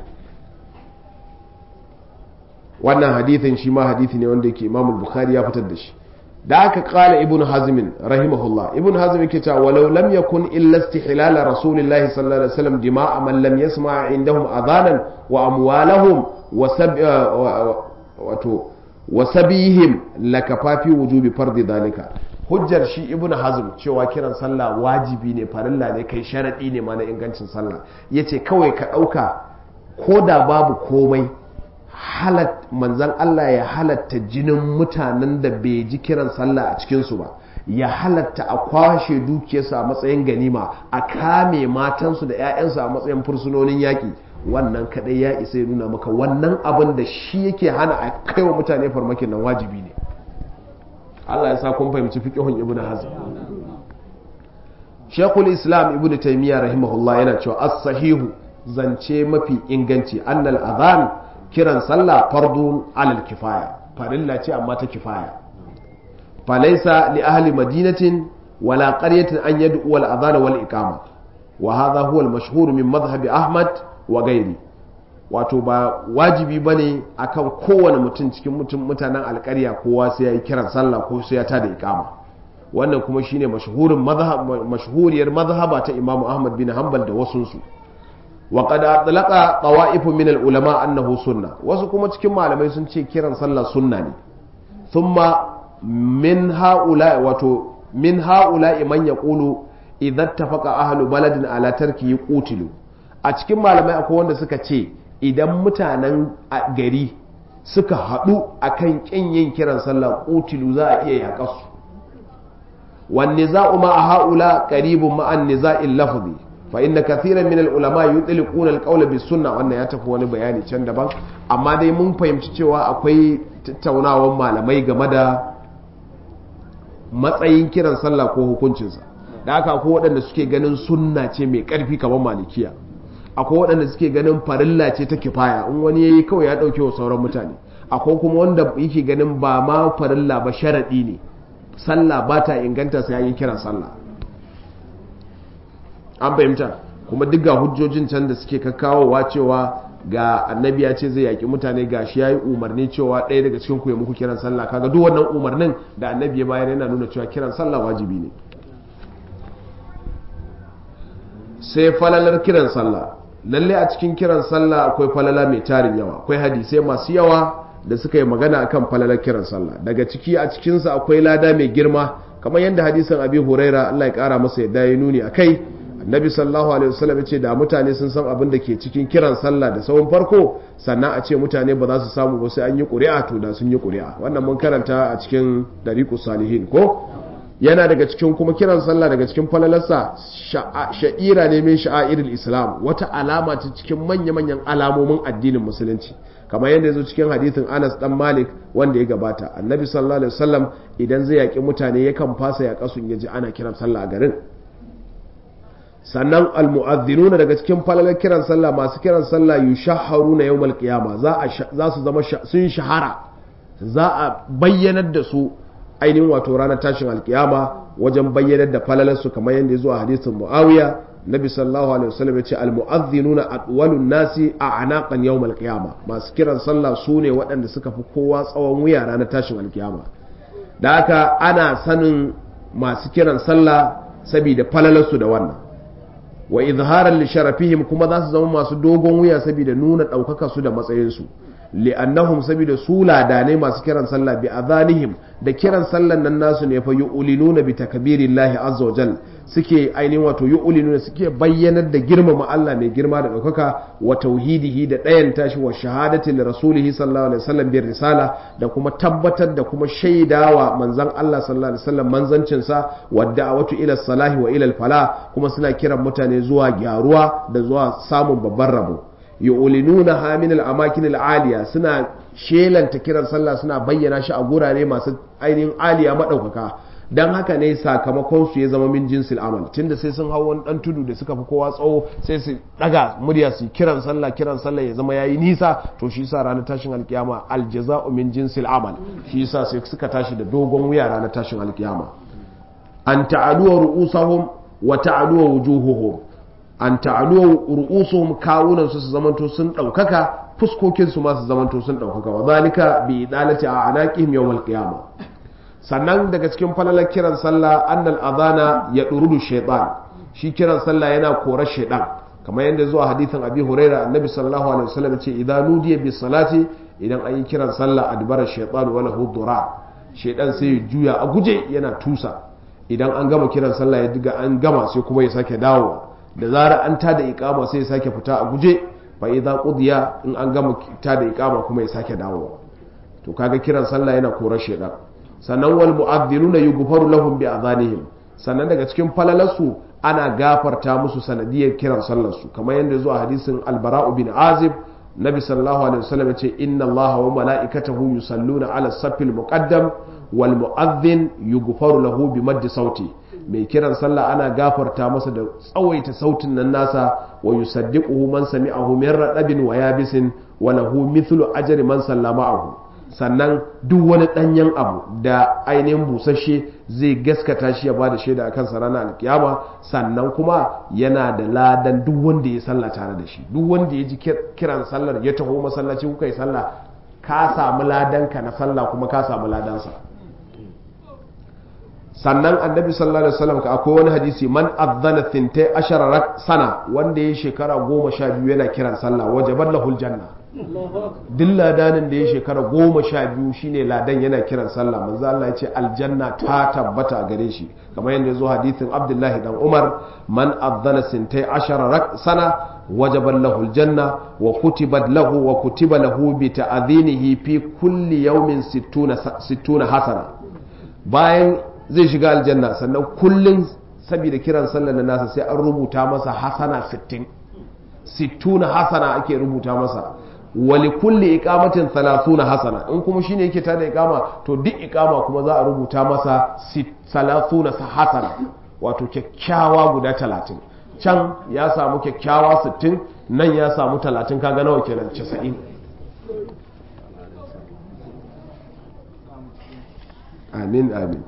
wannan hadithin shi ma hadithi ne wanda yake Imam Bukhari ya fitar da shi da aka kala Ibn Hazm rahimahullah Ibn Hazm yake cewa walau lam yakun illa istihlal rasulillahi sallallahu alaihi wasallam dima'a man lam yasma' indahum adhanan wa amwalahum wa sab wato wa sabihim lakafafi wujubi fardi dalika hujjar shi Ibn Hazm cewa kiran sallah wajibi ne farilla ne kai sharadi ne ma na ingancin sallah yace kawai ka dauka koda babu komai halat manzan Allah ya halatta jinin mutanen da bai ji kiran sallah a cikinsu ba ya halatta a kwashe dukiyarsu a matsayin ganima a kame matansu da 'ya'yansu a matsayin fursunonin yaƙi wannan kadai ya isa ya nuna maka wannan abin da shi yake hana a kai wa mutane farmakin nan wajibi ne Allah ya sa kun fahimci fiqhun Ibn Hazm Sheikhul Islam Ibn Taymiyyah rahimahullah yana cewa as-sahihu zance mafi inganci annal adhan kiran sallah fardun alal kifaya farilla ce amma ta kifaya falaisa li ahli madinatin wala qaryatin an yad'u al adhan wal iqama wa hadha huwa al mashhur min madhhab ahmad wa ghairi wato ba wajibi bane akan kowane mutum cikin mutum mutanen alƙarya kowa sai yayi kiran sallah ko sai ya tada iqama wannan kuma shine mashhurin madhhab mashhuriyar madhhaba ta Imam Ahmad bin Hanbal da wasunsu وقد أطلق طوائف من العلماء أنه سنة wasu kuma cikin malamai sun ce kiran sallah sunna ne thumma min haula wato min haula man yaqulu idza ittafaqa ahlu baladin ala tarki yuqtilu a cikin malamai akwai wanda suka ce idan mutanen gari suka hadu akan kin yin kiran sallah qutilu za a iya yakasu wan niza'u ma haula qaribun ma an niza'il lafzi fa inna kathiran min al-ulama yutliquna al-qawla bis sunna wannan ya tafi wani bayani can daban amma dai mun fahimci cewa akwai tattaunawan malamai game da matsayin kiran sallah ko hukuncinsa da haka akwai waɗanda suke ganin sunna ce mai ƙarfi kamar malikiya akwai waɗanda suke ganin farilla ce ta kifaya in wani yayi kawai ya ɗauke wa sauran mutane akwai kuma wanda yake ganin ba ma farilla ba sharaɗi ne sallah ba ta inganta sai yayin kiran sallah an fahimta kuma duk ga hujjojin can da suke kakkawowa cewa ga annabi ya ce zai yaki mutane ga shi yayi umarni cewa ɗaya daga cikin ku ya muku kiran sallah kaga duk wannan umarnin da annabi ya bayar yana nuna cewa kiran sallah wajibi ne sai falalar kiran sallah lalle a cikin kiran sallah akwai falala mai tarin yawa akwai hadisai masu yawa da suka yi magana akan falalar kiran sallah daga ciki a cikinsa akwai lada mai girma kamar yadda hadisin abi huraira Allah ya kara masa yadda ya nuni akai annabi sallallahu alaihi wasallam ya ce da mutane sun san abin da ke cikin kiran sallah da sawun farko sannan a ce mutane ba za su samu ba sai an yi ƙuri'a to da sun yi ƙuri'a wannan mun karanta a cikin dariqus salihin ko yana daga cikin kuma kiran sallah daga cikin falalarsa sha'ira ne min sha'airil islam wata alama ce cikin manya-manyan alamomin addinin musulunci kamar yadda ya zo cikin hadithin Anas dan Malik wanda ya gabata annabi sallallahu alaihi wasallam idan zai yaki mutane yakan fasa ya kasun yaji ana kiran sallah a garin sannan almu'adhdhinuna daga cikin falalar kiran sallah masu kiran sallah yushahharuna yawmal qiyama za a za su zama sun shahara za a bayyanar da su ainihin wato ranar tashin alkiyama wajen bayyanar da falalarsu kamar yadda ya zo a hadisin Muawiya Nabi sallallahu alaihi wasallam ya ce almu'adhdhinuna atwalun nasi a'naqan yawmal qiyama masu kiran sallah su ne waɗanda suka fi kowa tsawon wuya ranar tashin alkiyama da haka ana sanin masu kiran sallah saboda falalarsu da wannan wa izharan li sharafihim kuma za su zama masu dogon wuya saboda nuna ɗaukaka su da matsayinsu li'annahum saboda su ladanai masu kiran sallah bi adhanihim da kiran sallan nan nasu ne fa yu'linuna bi takbirillahi azza wa jal suke ainihin wato yu'linuna suke bayyanar da girmama Allah mai girma da ɗaukaka wa tauhidihi da ɗayan tashi wa shahadati li rasulihi sallallahu alaihi wasallam bi risala da kuma tabbatar da kuma shaidawa manzon Allah sallallahu alaihi wasallam manzancin sa wa da'watu ila salahi wa ila al-falah kuma suna kiran mutane zuwa gyaruwa da zuwa samun babban rabo yu'linuna ha min al-amakin al-aliya suna shelanta kiran sallah suna bayyana shi a gurare masu ainihin aliya madaukaka dan haka ne sakamakon su ya zama min jinsil amal tunda sai sun hawo wani dan tudu da suka fi kowa tsawo sai su daga murya su kiran sallah kiran sallah ya zama yayi nisa to shi yasa ranar tashin alkiyama aljaza'u min jinsil amal shi yasa sai suka tashi da dogon wuya ranar tashin alkiyama an ta'alu ru'usahum wa ta'alu wujuhuhum an ta'alu ru'usuhum kawunan su su zamanto sun daukaka fuskokin su ma su zamanto sun daukaka wa zalika bi idalati a'naqihim yawm al-qiyama sannan daga cikin falalar kiran sallah annal adhana ya durudu shaytan shi kiran sallah yana korar shaytan kamar yadda zuwa hadithin abi huraira annabi sallallahu alaihi wasallam ce idan nudiya bi salati idan an yi kiran sallah adbara shaytan wa lahu dura shaytan sai ya juya a guje yana tusa idan an gama kiran sallah ya diga an gama sai kuma ya sake dawo da zara an tada iqama sai ya sake fita a guje fa idza qudiya in an gama tada iqama kuma ya sake dawo to kaga kiran sallah yana korar shaytan sannan wal mu'adhdhinuna yughfaru lahum bi adhanihim sannan daga cikin falalarsu ana gafarta musu sanadiyar kiran sallar su kamar yadda zuwa hadisin al-bara'u bin azib nabi sallallahu alaihi wasallam ya ce inna allaha wa mala'ikatahu yusalluna ala safil muqaddam wal mu'adhdhin yughfaru lahu bi maddi sauti mai kiran sallah ana gafarta masa da tsawaita sautin nan nasa wa yusaddiquhu man sami'ahu min radabin wa yabisin wa lahu mithlu ajri man sallama'ahu sannan duk wani danyen abu da ainihin busasshe zai gaskata shi ya bada shaida akan sa ranar alkiyama sannan kuma yana da ladan duk wanda ya salla tare da shi duk wanda ya ji kiran sallar ya taho masallaci kuka yi sallah ka samu ladan ka na sallah kuma ka samu ladan sa sannan annabi sallallahu alaihi wasallam ka akwai wani hadisi man adzana thintai ashara sana wanda ya shekara goma sha biyu yana kiran sallah wajabat lahul janna duk ladanin da ya shekara goma sha biyu shine ladan yana kiran sallah manzo Allah ya ce aljanna ta tabbata a gare shi kamar yadda zo hadisin Abdullahi dan Umar man adzana thintai ashara sana wajabat lahul janna wa kutibat lahu wa kutiba lahu bi ta'dhinihi fi kulli yawmin sittuna sittuna hasana bayan zai shiga aljanna sannan kullum saboda kiran sallar na nasa sai an rubuta masa hasana sittin sittuna hasana ake rubuta masa wali kulli iqamatin thalathuna hasana in kuma shine yake tada iqama to duk iqama kuma za a rubuta masa thalathuna hasana wato kyakkyawa guda talatin can ya samu kyakkyawa sittin nan ya samu talatin kaga nawa kenan casa'in amin amin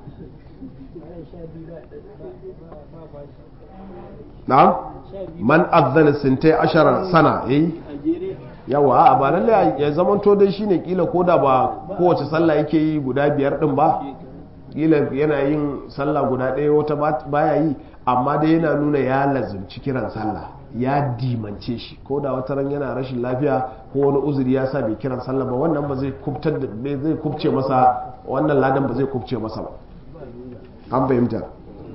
na'am man azzana sintai ashara sana eh yawa a ba lalle ya zamanto dai shine kila koda ba kowace sallah yake yi guda biyar din ba kila yana yin sallah guda ɗaya wata baya yi amma dai yana nuna ya lazimci kiran sallah ya dimance shi ko da wata ran yana rashin lafiya ko wani uzuri ya sa bai kiran sallah ba wannan ba zai kubtar da zai kubce masa wannan ladan ba zai kubce masa ba an fahimta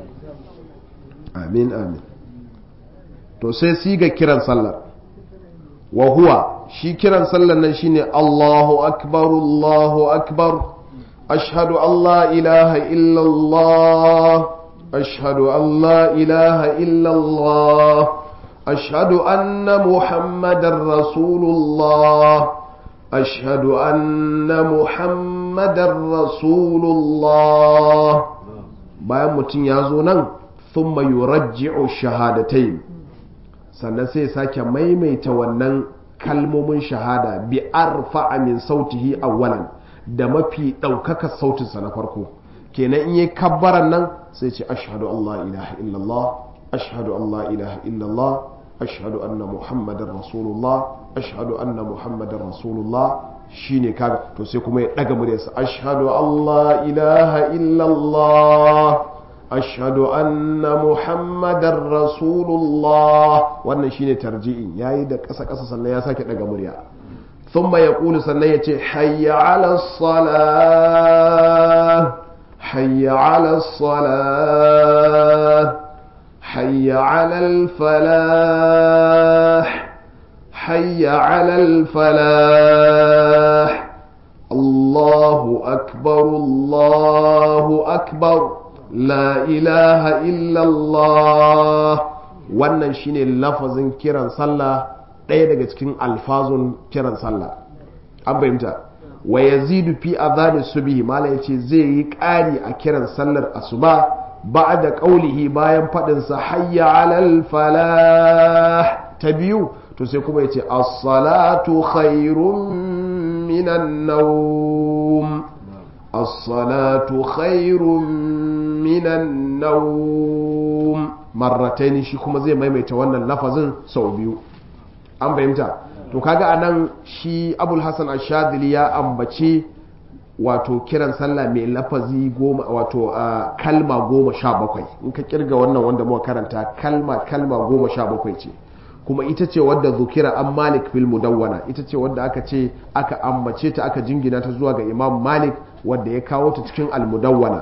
amin amin to sai siga kiran sallah wa huwa shi kiran sallan nan shine Allahu akbar Allahu akbar ashhadu an la ilaha illa Allah ashhadu an la ilaha illa Allah ashhadu anna muhammadar rasulullah ashhadu anna muhammadar rasulullah bayan mutum ya zo nan thumma yurajji'u shahadatayn sannan sai sake maimaita wannan kalmomin shahada bi arfa'a min sautihi awwalan da mafi daukaka sautinsa na farko kenan in yayi kabbaran nan sai ce ashhadu an la ilaha illallah ashhadu an la ilaha illallah ashhadu anna muhammadar rasulullah ashhadu anna muhammadar rasulullah shine kaga to sai kuma ya daga muryarsa ashhadu an la ilaha illallah ashhadu anna muhammadar rasulullah wannan shine tarji'i yayi da ƙasa ƙasa sannan ya sake daga murya thumma yaqulu sannan yace hayya 'ala salah hayya 'ala salah hayya 'ala al-falah hayya 'ala al-falah Allahu akbar Allahu akbar la ilaha illallah wannan shine lafazin kiran sallah ɗaya daga cikin alfazun kiran sallah an bayyanta wa yazidu fi adhani subhi mala yace zai yi ƙari a kiran sallar asuba ba'da qaulihi bayan fadin sa hayya alal falah ta biyu to sai kuma yace as-salatu khairun minan nawm as-salatu khairun minan nawm marrataini shi kuma zai maimaita wannan lafazin sau biyu an fahimta to kaga anan shi Abul Hasan Ash-Shadhili ya ambace wato kiran sallah mai lafazi goma wato kalma goma sha bakwai in ka kirga wannan wanda muka karanta kalma kalma goma sha bakwai ce kuma ita ce wadda zukira an Malik fil Mudawwana ita ce wadda aka ce aka ambace ta aka jingina ta zuwa ga Imam Malik wadda ya kawo ta cikin al-Mudawwana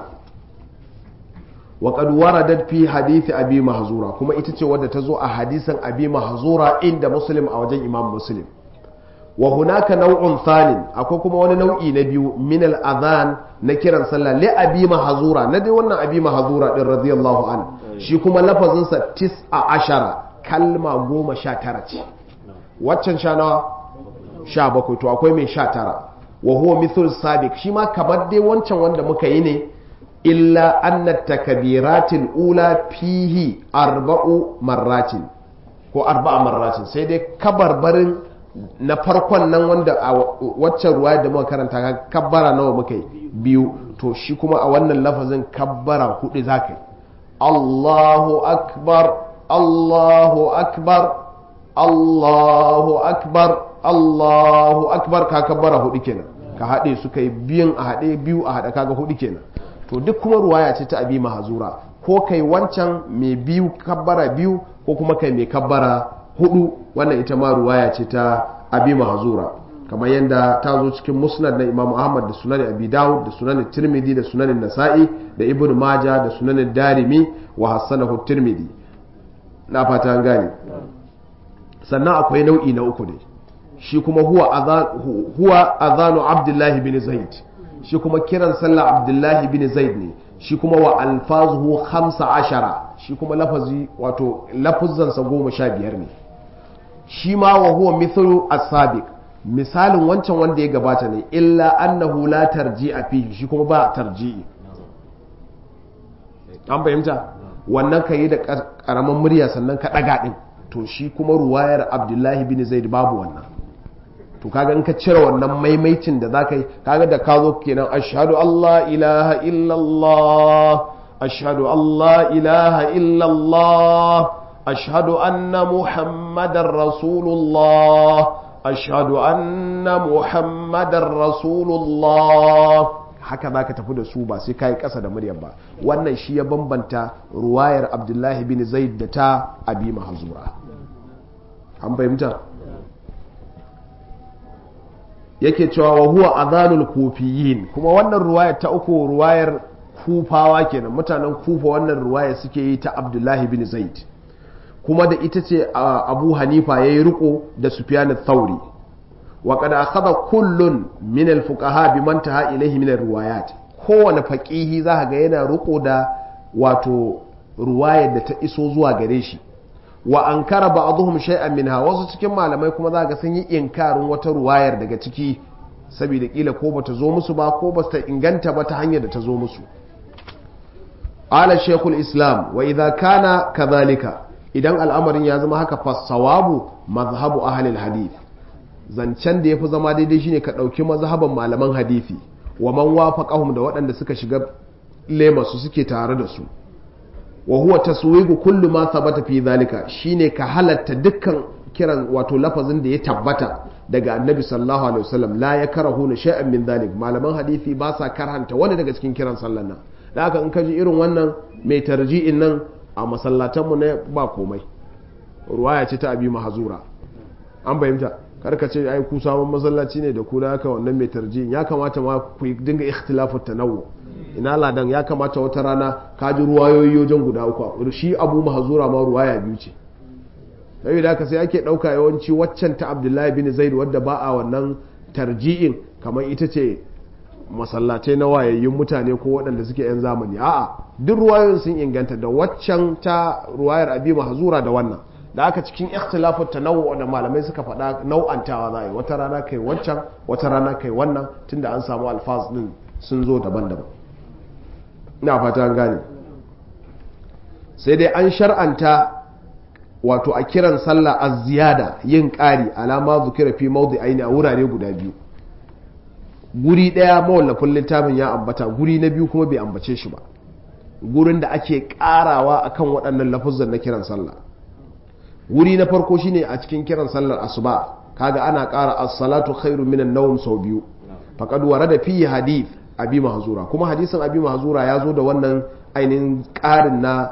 wa qad waradat fi hadith Abi Mahzura kuma ita ce wadda ta zo a hadisin Abi Mahzura inda Muslim a wajen Imam Muslim wa hunaka naw'un thanin akwai kuma wani nau'i na biyu min al-adhan na kiran sallah li Abi Mahzura na dai wannan Abi Mahzura din radiyallahu an shi kuma lafazin sa tis'a ashara kalma goma sha tara ce waccan sha nawa sha bakwai to akwai mai sha tara wa huwa mithul sabiq shi ma kamar dai wancan wanda muka yi ne illa anna takbiratil ula fihi arba'u marratin ko arba'a marratin sai dai kabarbarin na farkon nan wanda a waccan ruwaya da muka karanta kabbara nawa muka yi biyu to shi kuma a wannan lafazin kabbara hudu zaka yi Allahu akbar Allahu akbar Allahu akbar Allahu akbar ka kabbara hudu kenan ka haɗe su kai biyun a haɗe biyu a haɗe kaga hudu kenan to duk kuma ruwaya ce ta Abi Mahzura ko kai wancan mai biyu kabbara biyu ko kuma kai mai kabbara hudu wannan ita ma ruwaya ce ta Abi Mahzura kamar yadda ta zo cikin musnad na Imam Ahmad da sunan Abi Dawud da sunan Tirmidhi da sunan Nasa'i da Ibn Majah da sunan Darimi wa hasanahu Tirmidhi na fata an gane sannan akwai nau'i na uku ne shi kuma huwa azan huwa azanu Abdullah bin Zaid shi kuma kiran sallah Abdullah bin Zaid ne shi kuma wa alfazuhu hamsa ashara shi kuma lafazi wato lafuzansa goma sha biyar ne shi ma wa huwa mithlu as-sabiq misalin wancan wanda ya gabata ne illa annahu la tarji'a fihi shi kuma ba tarji'i an fahimta wannan kai da karaman murya sannan ka daga din to shi kuma ruwayar Abdullahi bin Zaid babu wannan to kaga in ka cire wannan maimaicin da zaka yi kaga da ka zo kenan ashhadu alla ilaha illallah ashhadu alla ilaha illallah ashhadu anna muhammadar rasulullah ashhadu anna muhammadar rasulullah haka zaka tafi da su ba sai kai kasa da muryar ba wannan shi ya bambanta ruwayar Abdullahi bin Zaid da ta Abi Mahzura an fahimta yake cewa wa huwa adhanul kufiyin kuma wannan ruwayar ta uku ruwayar kufawa kenan mutanen kufa wannan ruwaya suke yi ta Abdullahi bin Zaid kuma da ita ce Abu Hanifa yayi riko da Sufyan ath-Thauri wa qad akhadha kullun min al-fuqaha biman taha ilayhi min ar-riwayat kowane faqihi zaka ga yana riko da wato ruwayar da ta iso zuwa gare shi wa ankara ba'dhum shay'an minha wasu cikin malamai kuma zaka ga sun yi inkarin wata ruwayar daga ciki saboda kila ko bata zo musu ba ko bata inganta ba ta hanyar da ta zo musu ala shaykhul islam wa idha kana kadhalika idan al'amarin ya zama haka fasawabu mazhabu ahli al-hadith zancen da yafi zama daidai shine ka dauki mazhaban malaman hadisi wa man wafaqahum da waɗanda suka shiga lema su suke tare da su wa huwa taswigu kullu ma thabata fi dhalika shine ka halatta dukkan kiran wato lafazin da ya tabbata daga annabi sallallahu alaihi wasallam la yakrahu shay'an min dhalik malaman hadisi ba sa karhanta wani daga cikin kiran sallan nan da haka in ka ji irin wannan mai tarji'in nan a masallatanmu ne ba komai ruwaya ce ta Abi Mahzura an bayyana karka ce ai ku samun masallaci ne da ku da haka wannan mai tarji'in ya kamata ma ku dinga ikhtilafu tanawwu ina ladan ya kamata wata rana ka ji ruwayoyi wajen guda uku shi Abu Mahzura ma ruwaya biyu ce sai da haka sai ake dauka yawanci waccan ta Abdullahi bin Zaid wadda ba a wannan tarji'in kamar ita ce masallatai na wayayyun mutane ko waɗanda suke yan zamani a'a duk ruwayoyin sun inganta da waccan ta ruwayar Abi Mahzura da wannan da aka cikin ikhtilafut tanawwu da malamai suka faɗa nau'antawa za a yi wata rana kai waccan wata rana kai wannan tunda an samu alfaz din sun zo daban-daban ina fata an gane sai dai an shar'anta wato a kiran sallah az-ziyada yin ƙari alama zukira fi mawdi'aini a wurare guda biyu guri daya mawallafin littafin ya ambata guri na biyu kuma bai ambace shi ba gurin da ake karawa akan waɗannan lafuzan na kiran sallah guri na farko shine a cikin kiran sallar asuba kaga ana ƙara as-salatu khairu minan nawm sau biyu faqad warada fi hadith Abi Mahzura kuma hadisin Abi Mahzura ya zo da wannan ainihin ƙarin na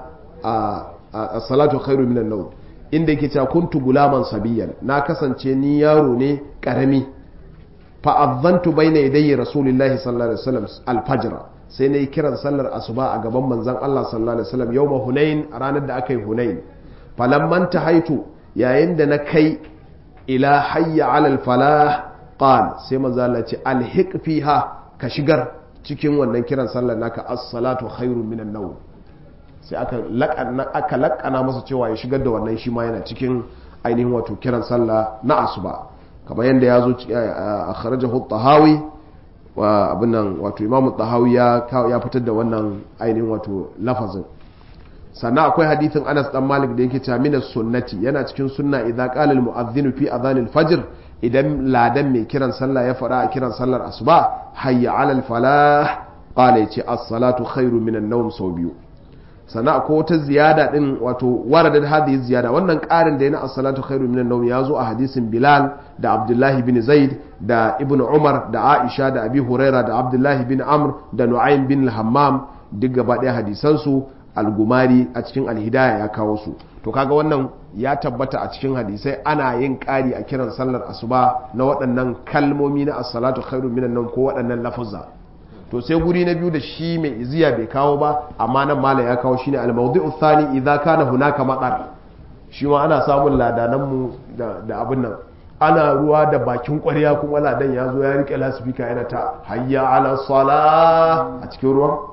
as-salatu khairu minan nawm inda yake cewa kuntu gulaman sabiyan na kasance ni yaro ne karami fa'azzantu bayna yadayyi rasulillahi sallallahu alaihi wasallam al-fajr sai nayi kiran sallar asuba a gaban manzon Allah sallallahu alaihi wasallam yawma hunain ranar da aka yi hunain falamman tahaitu yayin da na kai ila hayya ala al-falah qal sai manzon Allah ce alhiq fiha ka shigar cikin wannan kiran sallar naka as-salatu khairun minan nawm sai aka lakana aka lakana masa cewa ya shigar da wannan shi ma yana cikin ainihin wato kiran sallah na asuba kamar yadda ya zo a kharajahu tahawi wa abinan wato imamu tahawi ya ya fitar da wannan ainihin wato lafazin sannan akwai hadithin Anas dan Malik da yake cewa min sunnati yana cikin sunna idza qala al mu'adhdhin fi adhan al fajr idan ladan mai kiran sallah ya fara a kiran sallar asuba hayya ala al falah qala yace as-salatu khairu min an-nawm sau biyu sannan akwai wata ziyada din wato waradar hadhihi ziyada wannan karin da yana as-salatu khairu minan nawm ya zo a hadisin Bilal da Abdullahi bin Zaid da Ibn Umar da Aisha da Abi Huraira da Abdullahi bin Amr da Nu'aym bin Hammam duk gaba ɗaya hadisan su al-Gumari a cikin al-Hidayah ya kawo su to kaga wannan ya tabbata a cikin hadisai ana yin ƙari a kiran sallar asuba na waɗannan kalmomi na as-salatu khairu minan nawm ko waɗannan lafuzza to sai guri na biyu da shi mai iziya bai kawo ba amma nan mala ya kawo shine al-mawdi'u thani idza kana hunaka matar shi ma ana samun ladanan mu da, da abin nan ana ruwa da bakin ƙwarya kuma ladan ya zo ya rike lasifika yana ta hayya ala salah a cikin ruwan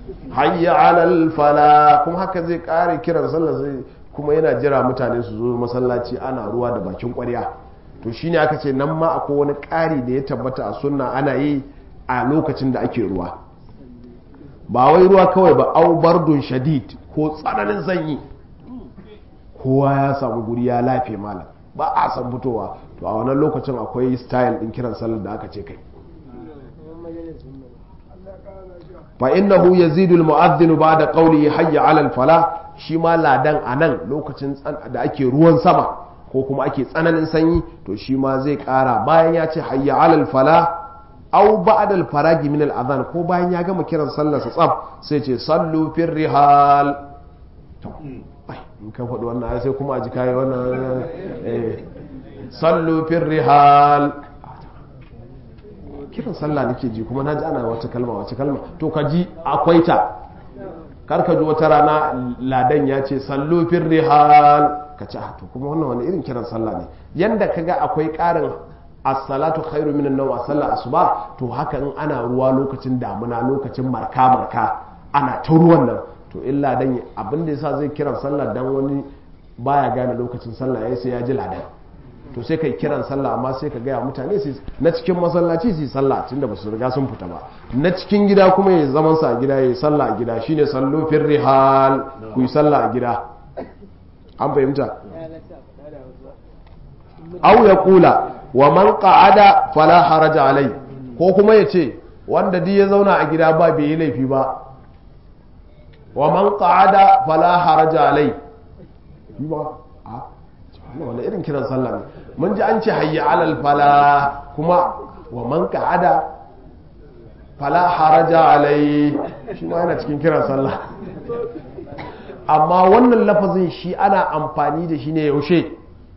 hayya alal fala, kuma haka zai kare kiran sallah sai kuma yana jira mutane su zo masallaci ana ruwa da bakin ƙwarya. To shine aka ce nan ma akwai wani ƙari da ya tabbata a sunna ana yi a lokacin da ake ruwa, ba wai ruwa kawai ba, au bardun shadid ko tsananin sanyi, kowa ya samu guri ya lafe malam ba a san fitowa, to a wannan lokacin akwai style din kiran sallar da aka ce kai. fa innahu yazidu almu'adhdhinu ba'da qawlihi hayya 'ala al-falah, shi ma ladan anan lokacin da ake ruwan sama ko kuma ake tsananin sanyi, to shi ma zai kara bayan ya ce hayya 'ala al-falah aw ba'da al-faragi min al-adhan, ko bayan ya gama kiran sallar sa tsaf sai ce sallu fir rihal. to ai in ka faɗi wannan sai kuma a ji kai wannan eh sallu fir rihal, kiran sallah nake ji kuma naji ana wata kalma wata kalma, to ka ji akwai ta, kar ka ji wata rana ladan ya ce sallu fir rihal ka ce to kuma wannan wani irin kiran sallah ne. Yanda kaga akwai karin as-salatu khairu minan nawm a sallar asuba, to haka in ana ruwa lokacin damuna lokacin marka marka ana ta ruwan nan, to illa dan abin da yasa zai kiran sallah dan wani baya gane lokacin sallah yayi sai ya ji ladan, to sai kai kiran sallah amma sai ka gaya mutane su na cikin masallaci su yi sallah tunda ba su riga sun fita ba, na cikin gida kuma ya zaman sa a gida ya yi sallah a gida, shine sallu fir rihal, ku yi sallah a gida. An fahimta? Aw ya kula wa man qa'ada fala haraja alai, ko kuma ya ce wanda duk ya zauna a gida ba bai yi laifi ba, wa man qa'ada fala haraja alai ba a wanda irin kiran sallah ne. Mun ji an ce hayya alal fala, kuma wa man qa'ada fala haraja alai shi ma yana cikin kiran sallah, amma wannan lafazin shi ana amfani da shi ne yaushe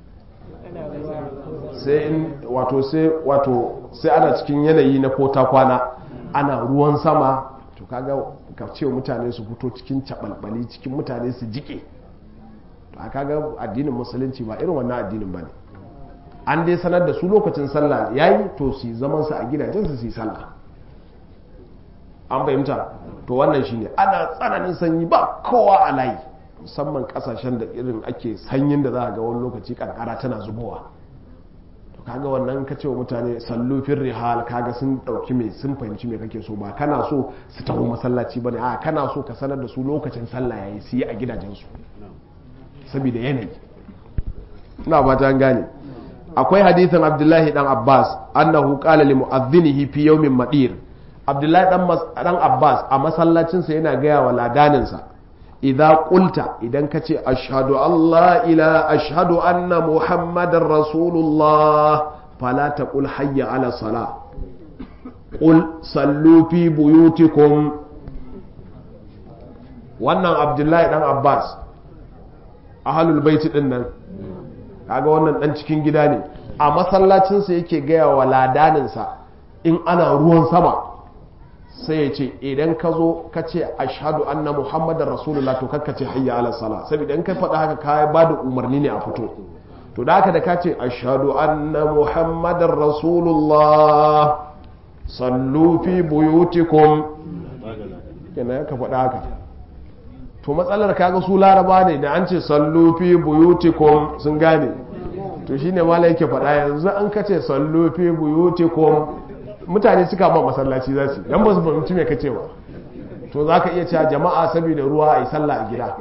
sai in wato sai wato sai ana cikin yanayi na kota kwana ana ruwan sama, to kaga ka ce mutane su fito cikin cabalbali cikin mutane su jike, to kaga addinin musulunci ba irin wannan addinin bane. An dai sanar da su lokacin sallah yayi, to su zaman su a gidajen su su yi sallah. An fahimta? To wannan shine ana tsananin sanyi ba kowa a layi, musamman kasashen da irin ake sanyin da za a ga wani lokaci kankara tana zubowa, to kaga wannan ka ce wa mutane sallu fir rihal, kaga sun dauki mai sun fahimci me kake so, ba kana so su taho masallaci bane, a kana so ka sanar da su lokacin sallah yayi su yi a gidajen su saboda yanayi. ina ba ta gane. Akwai hadithin Abdullahi dan Abbas annahu qala li mu'adhdhinihi fi yawmin madir, Abdullahi dan Abbas a masallacinsa yana gaya wa ladaninsa, idza qulta idan kace ashhadu Allah ila ashhadu anna muhammadar rasulullah fala taqul hayya ala salah, qul sallu fi buyutikum. wannan Abdullahi dan Abbas ahlul bait din nan, kaga wannan dan cikin gida ne, a masallacinsa yake gaya wa ladaninsa in ana ruwan sama sai ya ce idan ka zo ka ce ashhadu anna muhammadar rasulullah to kakka ce hayya ala sala, saboda in ka faɗa haka ka ba da umarni ne a fito, to da haka da ka ce ashhadu anna muhammadar rasulullah sallu fi buyutikum kenan ka faɗa haka, to matsalar kaga su laraba ne da an ce sallu fi buyutikum sun gane, to shine malai yake faɗa yanzu an ka ce sallu fi buyutikum mutane suka ba masallaci za su dan ba su fahimci me kace ba, to za ka iya cewa jama'a saboda ruwa a yi sallah a gida.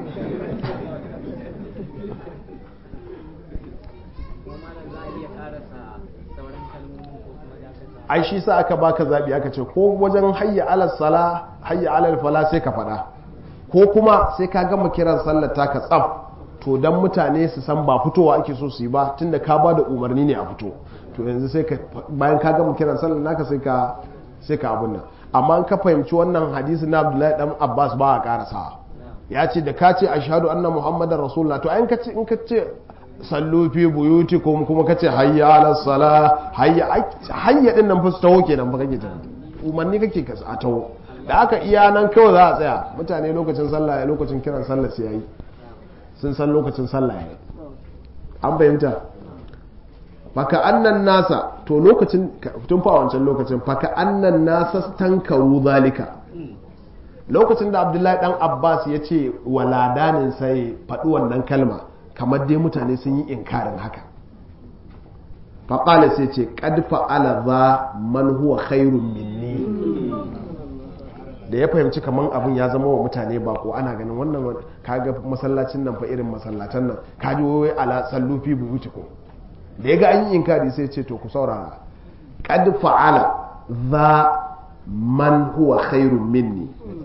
ai shi sa aka baka zabi aka ce ko wajen hayya alal sala hayya alal fala sai ka fada, ko kuma sai ka gama kiran sallar ta ka tsaf, to dan mutane su san ba fitowa ake so su yi ba tunda ka ba da umarni ne a fito, to yanzu sai ka bayan ka gama kiran sallar naka sai ka sai ka abun nan. Amma an ka fahimci wannan hadisi na Abdullahi dan Abbas ba a karasa, ya ce da ka ce ashhadu anna muhammadar rasulullah, to ayin ka ce in ka ce sallu fi buyutikum kuma ka ce hayya ala sala hayya hayya din nan fa su taho kenan ba kake tafi umarni kake ka a taho, da aka iya nan kawai za a tsaya mutane lokacin sallah ya lokacin kiran sallah sai yayi sun san lokacin sallah yayi. An fahimta? faka annan nasa, to lokacin tun fa wancan lokacin faka annan nasa tankaru zalika, lokacin da abdullahi dan abbas ya ce wa ladanin sai faɗi wannan kalma kamar dai mutane sun yi inkarin haka faƙala sai ce qad fa'ala za man huwa khairun minni da ya fahimci kamar abin ya zama wa mutane bako ana ganin wannan kaga masallacin nan fa irin masallatan nan kaji wai ala sallufi buyutikum da ya ga an yi inkari sai ce to ku saurara qad fa'ala za man huwa khairun minni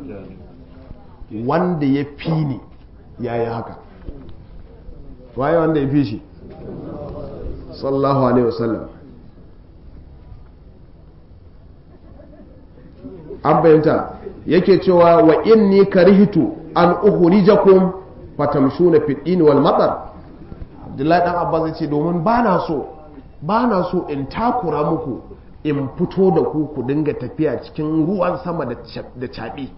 wanda ya fi ni ya yi haka waye wanda ya fi shi sallallahu alaihi wasallam an bayyanta yake cewa wa inni karihtu an ukhrijakum fatamshuna fi din wal matar Abdullahi dan Abbas ya ce domin bana so bana so in takura muku in fito da ku ku dinga tafiya cikin ruwan sama da caɓe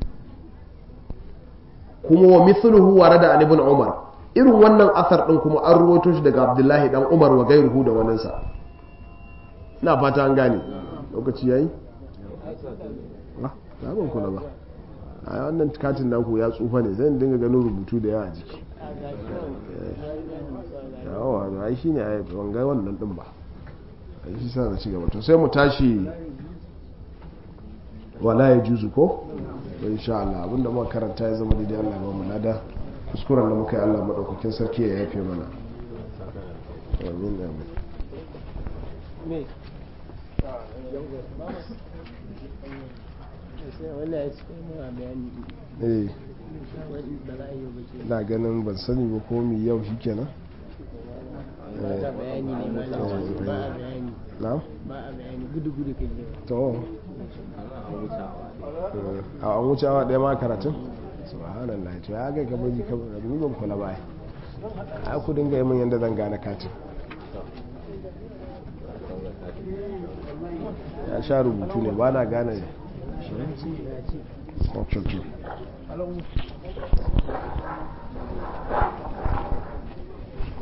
kuma wa mithluhu warada an ibn Umar irin wannan asar din kuma an ruwaito shi daga Abdullahi dan Umar wa gairuhu da wannan sa ina fata an gane lokaci yayi ah ba ban kula ba a wannan katin naku ya tsufa ne zan dinga ganin rubutu da yawa a jiki yawa ai shine ai ban ga wannan din ba ai shi sa na ci gaba to sai mu tashi wala ya juzu ko insha Allah abinda muka karanta ya zama daidai Allah ba mu lada kuskuren da muka yi Allah madaukakin sarki ya yafe mana amin amin me eh na ganin ban sani ba ko mi yau shikenan ba bayani ne ba bayani na ba a bayani gudu gudu kai to a an wuce awa ɗaya ma karatun subhanallah to ya ga gaba ji kamar ni ban kula ba ai ku dinga yi min yanda zan gane katin ya sha rubutu ne ba na gane shi